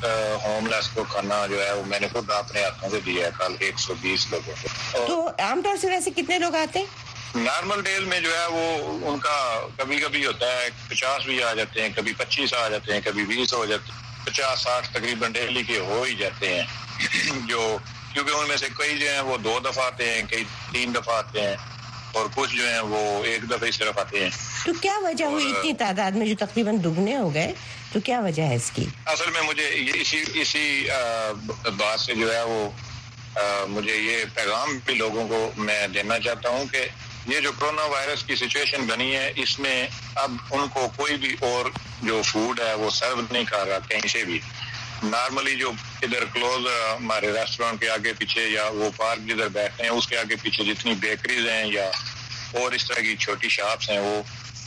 ہوم لیس کو کھانا جو ہے وہ میں نے خود اپنے ہاتھوں سے دیا ہے کل 120 لوگوں کو. تو عام طور سے ویسے کتنے لوگ آتے ہیں؟ نارمل ڈیز میں جو ہے وہ ان کا کبھی کبھی ہوتا ہے 50 بھی آ جاتے ہیں, کبھی 25 آ جاتے ہیں, کبھی 20 ہو جاتے ہیں, 50-60 تقریباً ڈیلی کے ہو ہی جاتے ہیں. جو کیونکہ ان میں سے کئی جو ہیں وہ 2 دفعہ آتے ہیں, کئی 3 دفعہ آتے ہیں, اور کچھ جو ہیں وہ 1 دفعہ ہی صرف آتے ہیں. تو کیا وجہ ہوئی اتنی تعداد میں جو تقریباً دگنے ہو گئے؟ تو کیا وجہ ہے اس کی؟ اصل میں مجھے اسی بات سے جو ہے وہ مجھے یہ پیغام بھی لوگوں کو میں دینا چاہتا ہوں کہ یہ جو کرونا وائرس کی سچویشن بنی ہے, اس میں اب ان کو کوئی بھی اور جو فوڈ ہے وہ سرو نہیں کر رہا کہیں سے بھی. نارملی جو ادھر کلوز ہمارے ریسٹورینٹ کے آگے پیچھے یا وہ پارک جدھر بیٹھتے ہیں اس کے آگے پیچھے جتنی بیکریز ہیں یا اور اس طرح کی چھوٹی شاپس ہیں وہ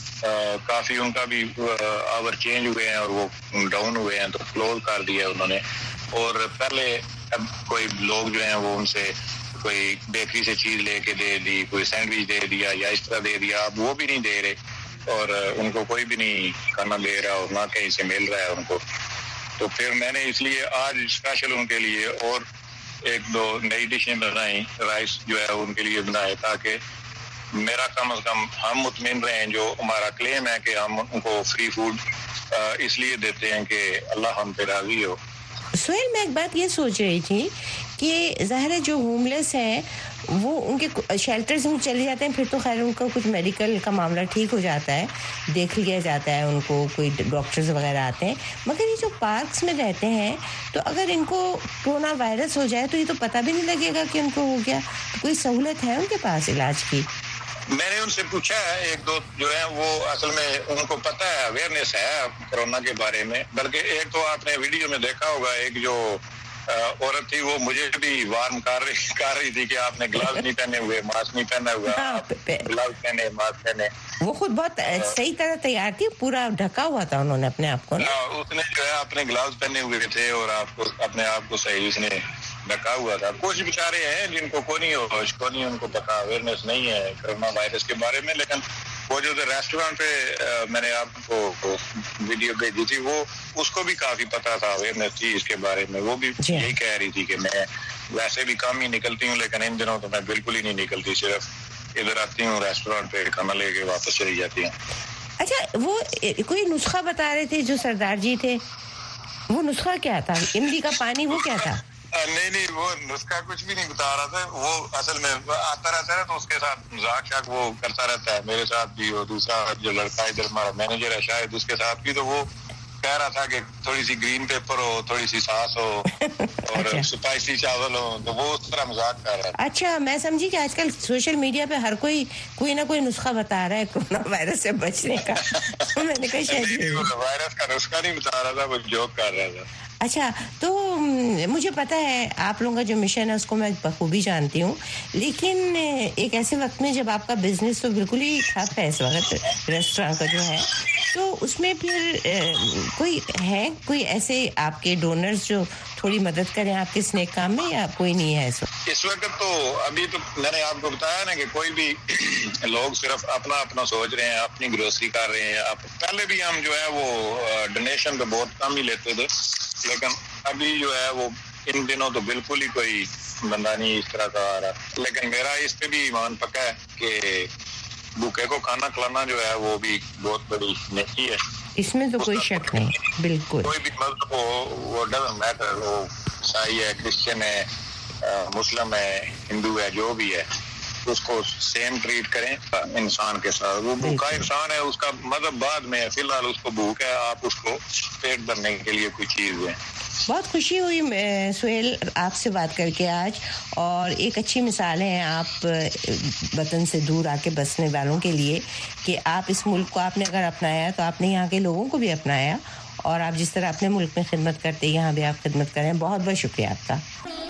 کافی ان کا بھی آور چینج ہوئے ہیں اور وہ ڈاؤن ہوئے ہیں, تو کلوز کر دیا انہوں نے. اور پہلے اب کوئی لوگ جو ہیں وہ ان سے کوئی بیکری سے چیز لے کے دے دی, کوئی سینڈوچ دے دیا یا اس طرح دے دیا, اب وہ بھی نہیں دے رہے اور ان کو کوئی بھی نہیں کھانا دے رہا اور نہ کہیں سے مل رہا ہے ان کو. تو پھر میں نے اس لیے آج اسپیشل ان کے لیے اور 1-2 نئی ڈشیں بنائیں, رائس جو ہے ان کے لیے بنائے تاکہ میرا کم از کم ہم مطمئن رہیں. جو ہمارا کلیم ہے کہ ہم ان کو فری فوڈ اس لیے دیتے ہیں کہ اللہ ہم پہ راضی ہو. سہیل, میں ایک بات یہ سوچ رہی تھی کہ ظاہر ہے جو ہوم لیس ہیں وہ ان کے شیلٹرز میں چلے جاتے ہیں, پھر تو خیر ان کا کچھ میڈیکل کا معاملہ ٹھیک ہو جاتا ہے, دیکھ لیا جاتا ہے ان کو, کوئی ڈاکٹرز وغیرہ آتے ہیں. مگر یہ جو پارکس میں رہتے ہیں تو اگر ان کو کرونا وائرس ہو جائے تو یہ تو پتہ بھی نہیں لگے گا کہ ان کو ہو گیا. تو کوئی سہولت ہے ان کے پاس علاج کی؟ میں نے ان سے پوچھا ہے, 1-2 جو ہیں وہ اصل میں ان کو پتہ ہے, اویئرنیس ہے کورونا کے بارے میں. بلکہ ایک تو آپ نے ویڈیو میں دیکھا ہوگا, ایک جو عورت تھی وہ مجھے بھی وارن کر رہی تھی کہ آپ نے گلاوز نہیں پہنے ہوئے, ماسک نہیں پہنا ہوا, گلاوز پہنے, ماسک پہنے. وہ خود بہت صحیح طرح تیار تھی, پورا ڈھکا ہوا تھا انہوں نے اپنے آپ کو. اس نے جو ہے اپنے گلاوز پہنے ہوئے تھے اور آپ کو اپنے آپ کو صحیح اس نے ڈھکا ہوا تھا. کچھ بیچارے ہیں جن کو کوئی نہیں ان کو پتا, اویئرنیس نہیں ہے کرونا وائرس کے بارے میں. لیکن وہ جو ریسٹورینٹ پہ میں نے آپ کو ویڈیو بھیجی تھی وہ اس کو بھی کافی پتا تھا, اویئرنیس تھی اس کے بارے میں. وہ بھی یہی کہہ رہی تھی کہ میں ویسے بھی کم ہی نکلتی ہوں لیکن ان دنوں تو میں بالکل ہی نہیں نکلتی, صرف ادھر آتی ہوں ریسٹورینٹ پہ کھانا لے کے واپس چلی جاتی ہوں. اچھا, وہ کوئی نسخہ بتا رہے تھے جو سردار جی تھے, وہ نسخہ کیا تھا؟ املی کا پانی وہ کیا تھا؟ نہیں, وہ نسخہ کچھ بھی نہیں بتا رہا تھا. وہ اصل میں آتا رہتا ہے تو اس کے ساتھ مذاق شاق وہ کرتا رہتا ہے, میرے ساتھ بھی. اور دوسرا جو لڑکا ادھر ہمارا مینیجر ہے شاید, اس کے ساتھ بھی, تو وہ کہہ رہا تھا کہ تھوڑی سی گرین پیپر ہو, تھوڑی سی ساس ہو اور اسپائسی چاول ہو, تو وہ اس طرح مذاق کر رہا ہے. اچھا, میں سمجھی کہ آج کل سوشل میڈیا پہ ہر کوئی نہ کوئی نسخہ بتا رہا ہے کورونا وائرس سے بچنے کا. میں نے کہا شاید وائرس کا نسخہ نہیں بتا رہا تھا, وہ جوک کر رہا تھا. اچھا, تو مجھے پتا ہے آپ لوگوں کا جو مشن ہے اس کو میں بخوبی جانتی ہوں, لیکن ایک ایسے وقت میں جب آپ کا بزنس تو بالکل ہی ٹھپ ہے اس وقت, ریسٹورینٹ کا جو ہے, تو اس میں پھر کوئی ایسے آپ کے ڈونرز جو تھوڑی مدد کریں آپ کے اس نیک کام میں, یا کوئی نہیں ہے اس وقت؟ تو ابھی تو میں نے آپ کو بتایا نا کہ کوئی بھی لوگ صرف اپنا سوچ رہے ہیں, اپنی گروسری کر رہے ہیں. پہلے بھی ہم جو ہے وہ ڈونیشن تو بہت کم ہی لیتے تھے, لیکن ابھی جو ہے وہ ان دنوں تو بالکل ہی کوئی بندہ نہیں اس طرح کا آ رہا. لیکن میرا اس پہ بھی ایمان پکا ہے کہ بھوکے کو کھانا کھلانا جو ہے وہ بھی بہت بڑی نیکی ہے, اس میں تو کوئی شک نہیں. بالکل, کوئی بھی مذہب ہو, وہ ڈزنٹ میٹر, وہ عیسائی ہے, کرسچن ہے, مسلم ہے, ہندو ہے, جو بھی ہے, اس کو سیم ٹریٹ کریں انسان کے ساتھ. وہ بھوکا انسان ہے, اس کا مذہب بعد میں ہے, فی الحال اس کو بھوک ہے, آپ اس کو پیٹ بھرنے کے لیے کوئی چیز دیں. بہت خوشی ہوئی سہیل آپ سے بات کر کے آج, اور ایک اچھی مثال ہے آپ وطن سے دور آ کے بسنے والوں کے لیے کہ آپ اس ملک کو آپ نے اگر اپنایا تو آپ نے یہاں کے لوگوں کو بھی اپنایا, اور آپ جس طرح اپنے ملک میں خدمت کرتے یہاں بھی آپ خدمت کریں. بہت بہت شکریہ آپ کا.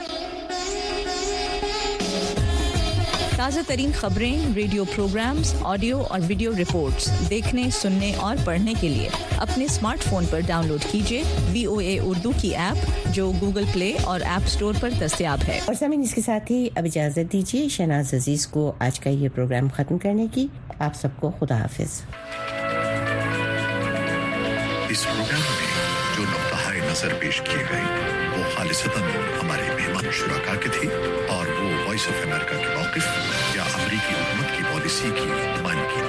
تازہ ترین خبریں, ریڈیو پروگرامز, آڈیو اور ویڈیو رپورٹس دیکھنے, سننے اور پڑھنے کے لیے اپنے اسمارٹ فون پر ڈاؤن لوڈ کیجیے VOA اردو کی ایپ, جو گوگل پلے اور ایپ اسٹور پر دستیاب ہے. اور سامعین, اس کے ساتھ ہی اب اجازت دیجیے شہناز عزیز کو آج کا یہ پروگرام ختم کرنے کی. آپ سب کو خدا حافظ. اس پروگرام میں जो नुक्ताए नजर पेश किए गए वो खालिसतन हमारे मेहमान शुराका के थे और वो वॉइस ऑफ अमेरिका के मौक़िफ़ या अमरीकी हुकूमत की पॉलिसी की नुमाइंदगी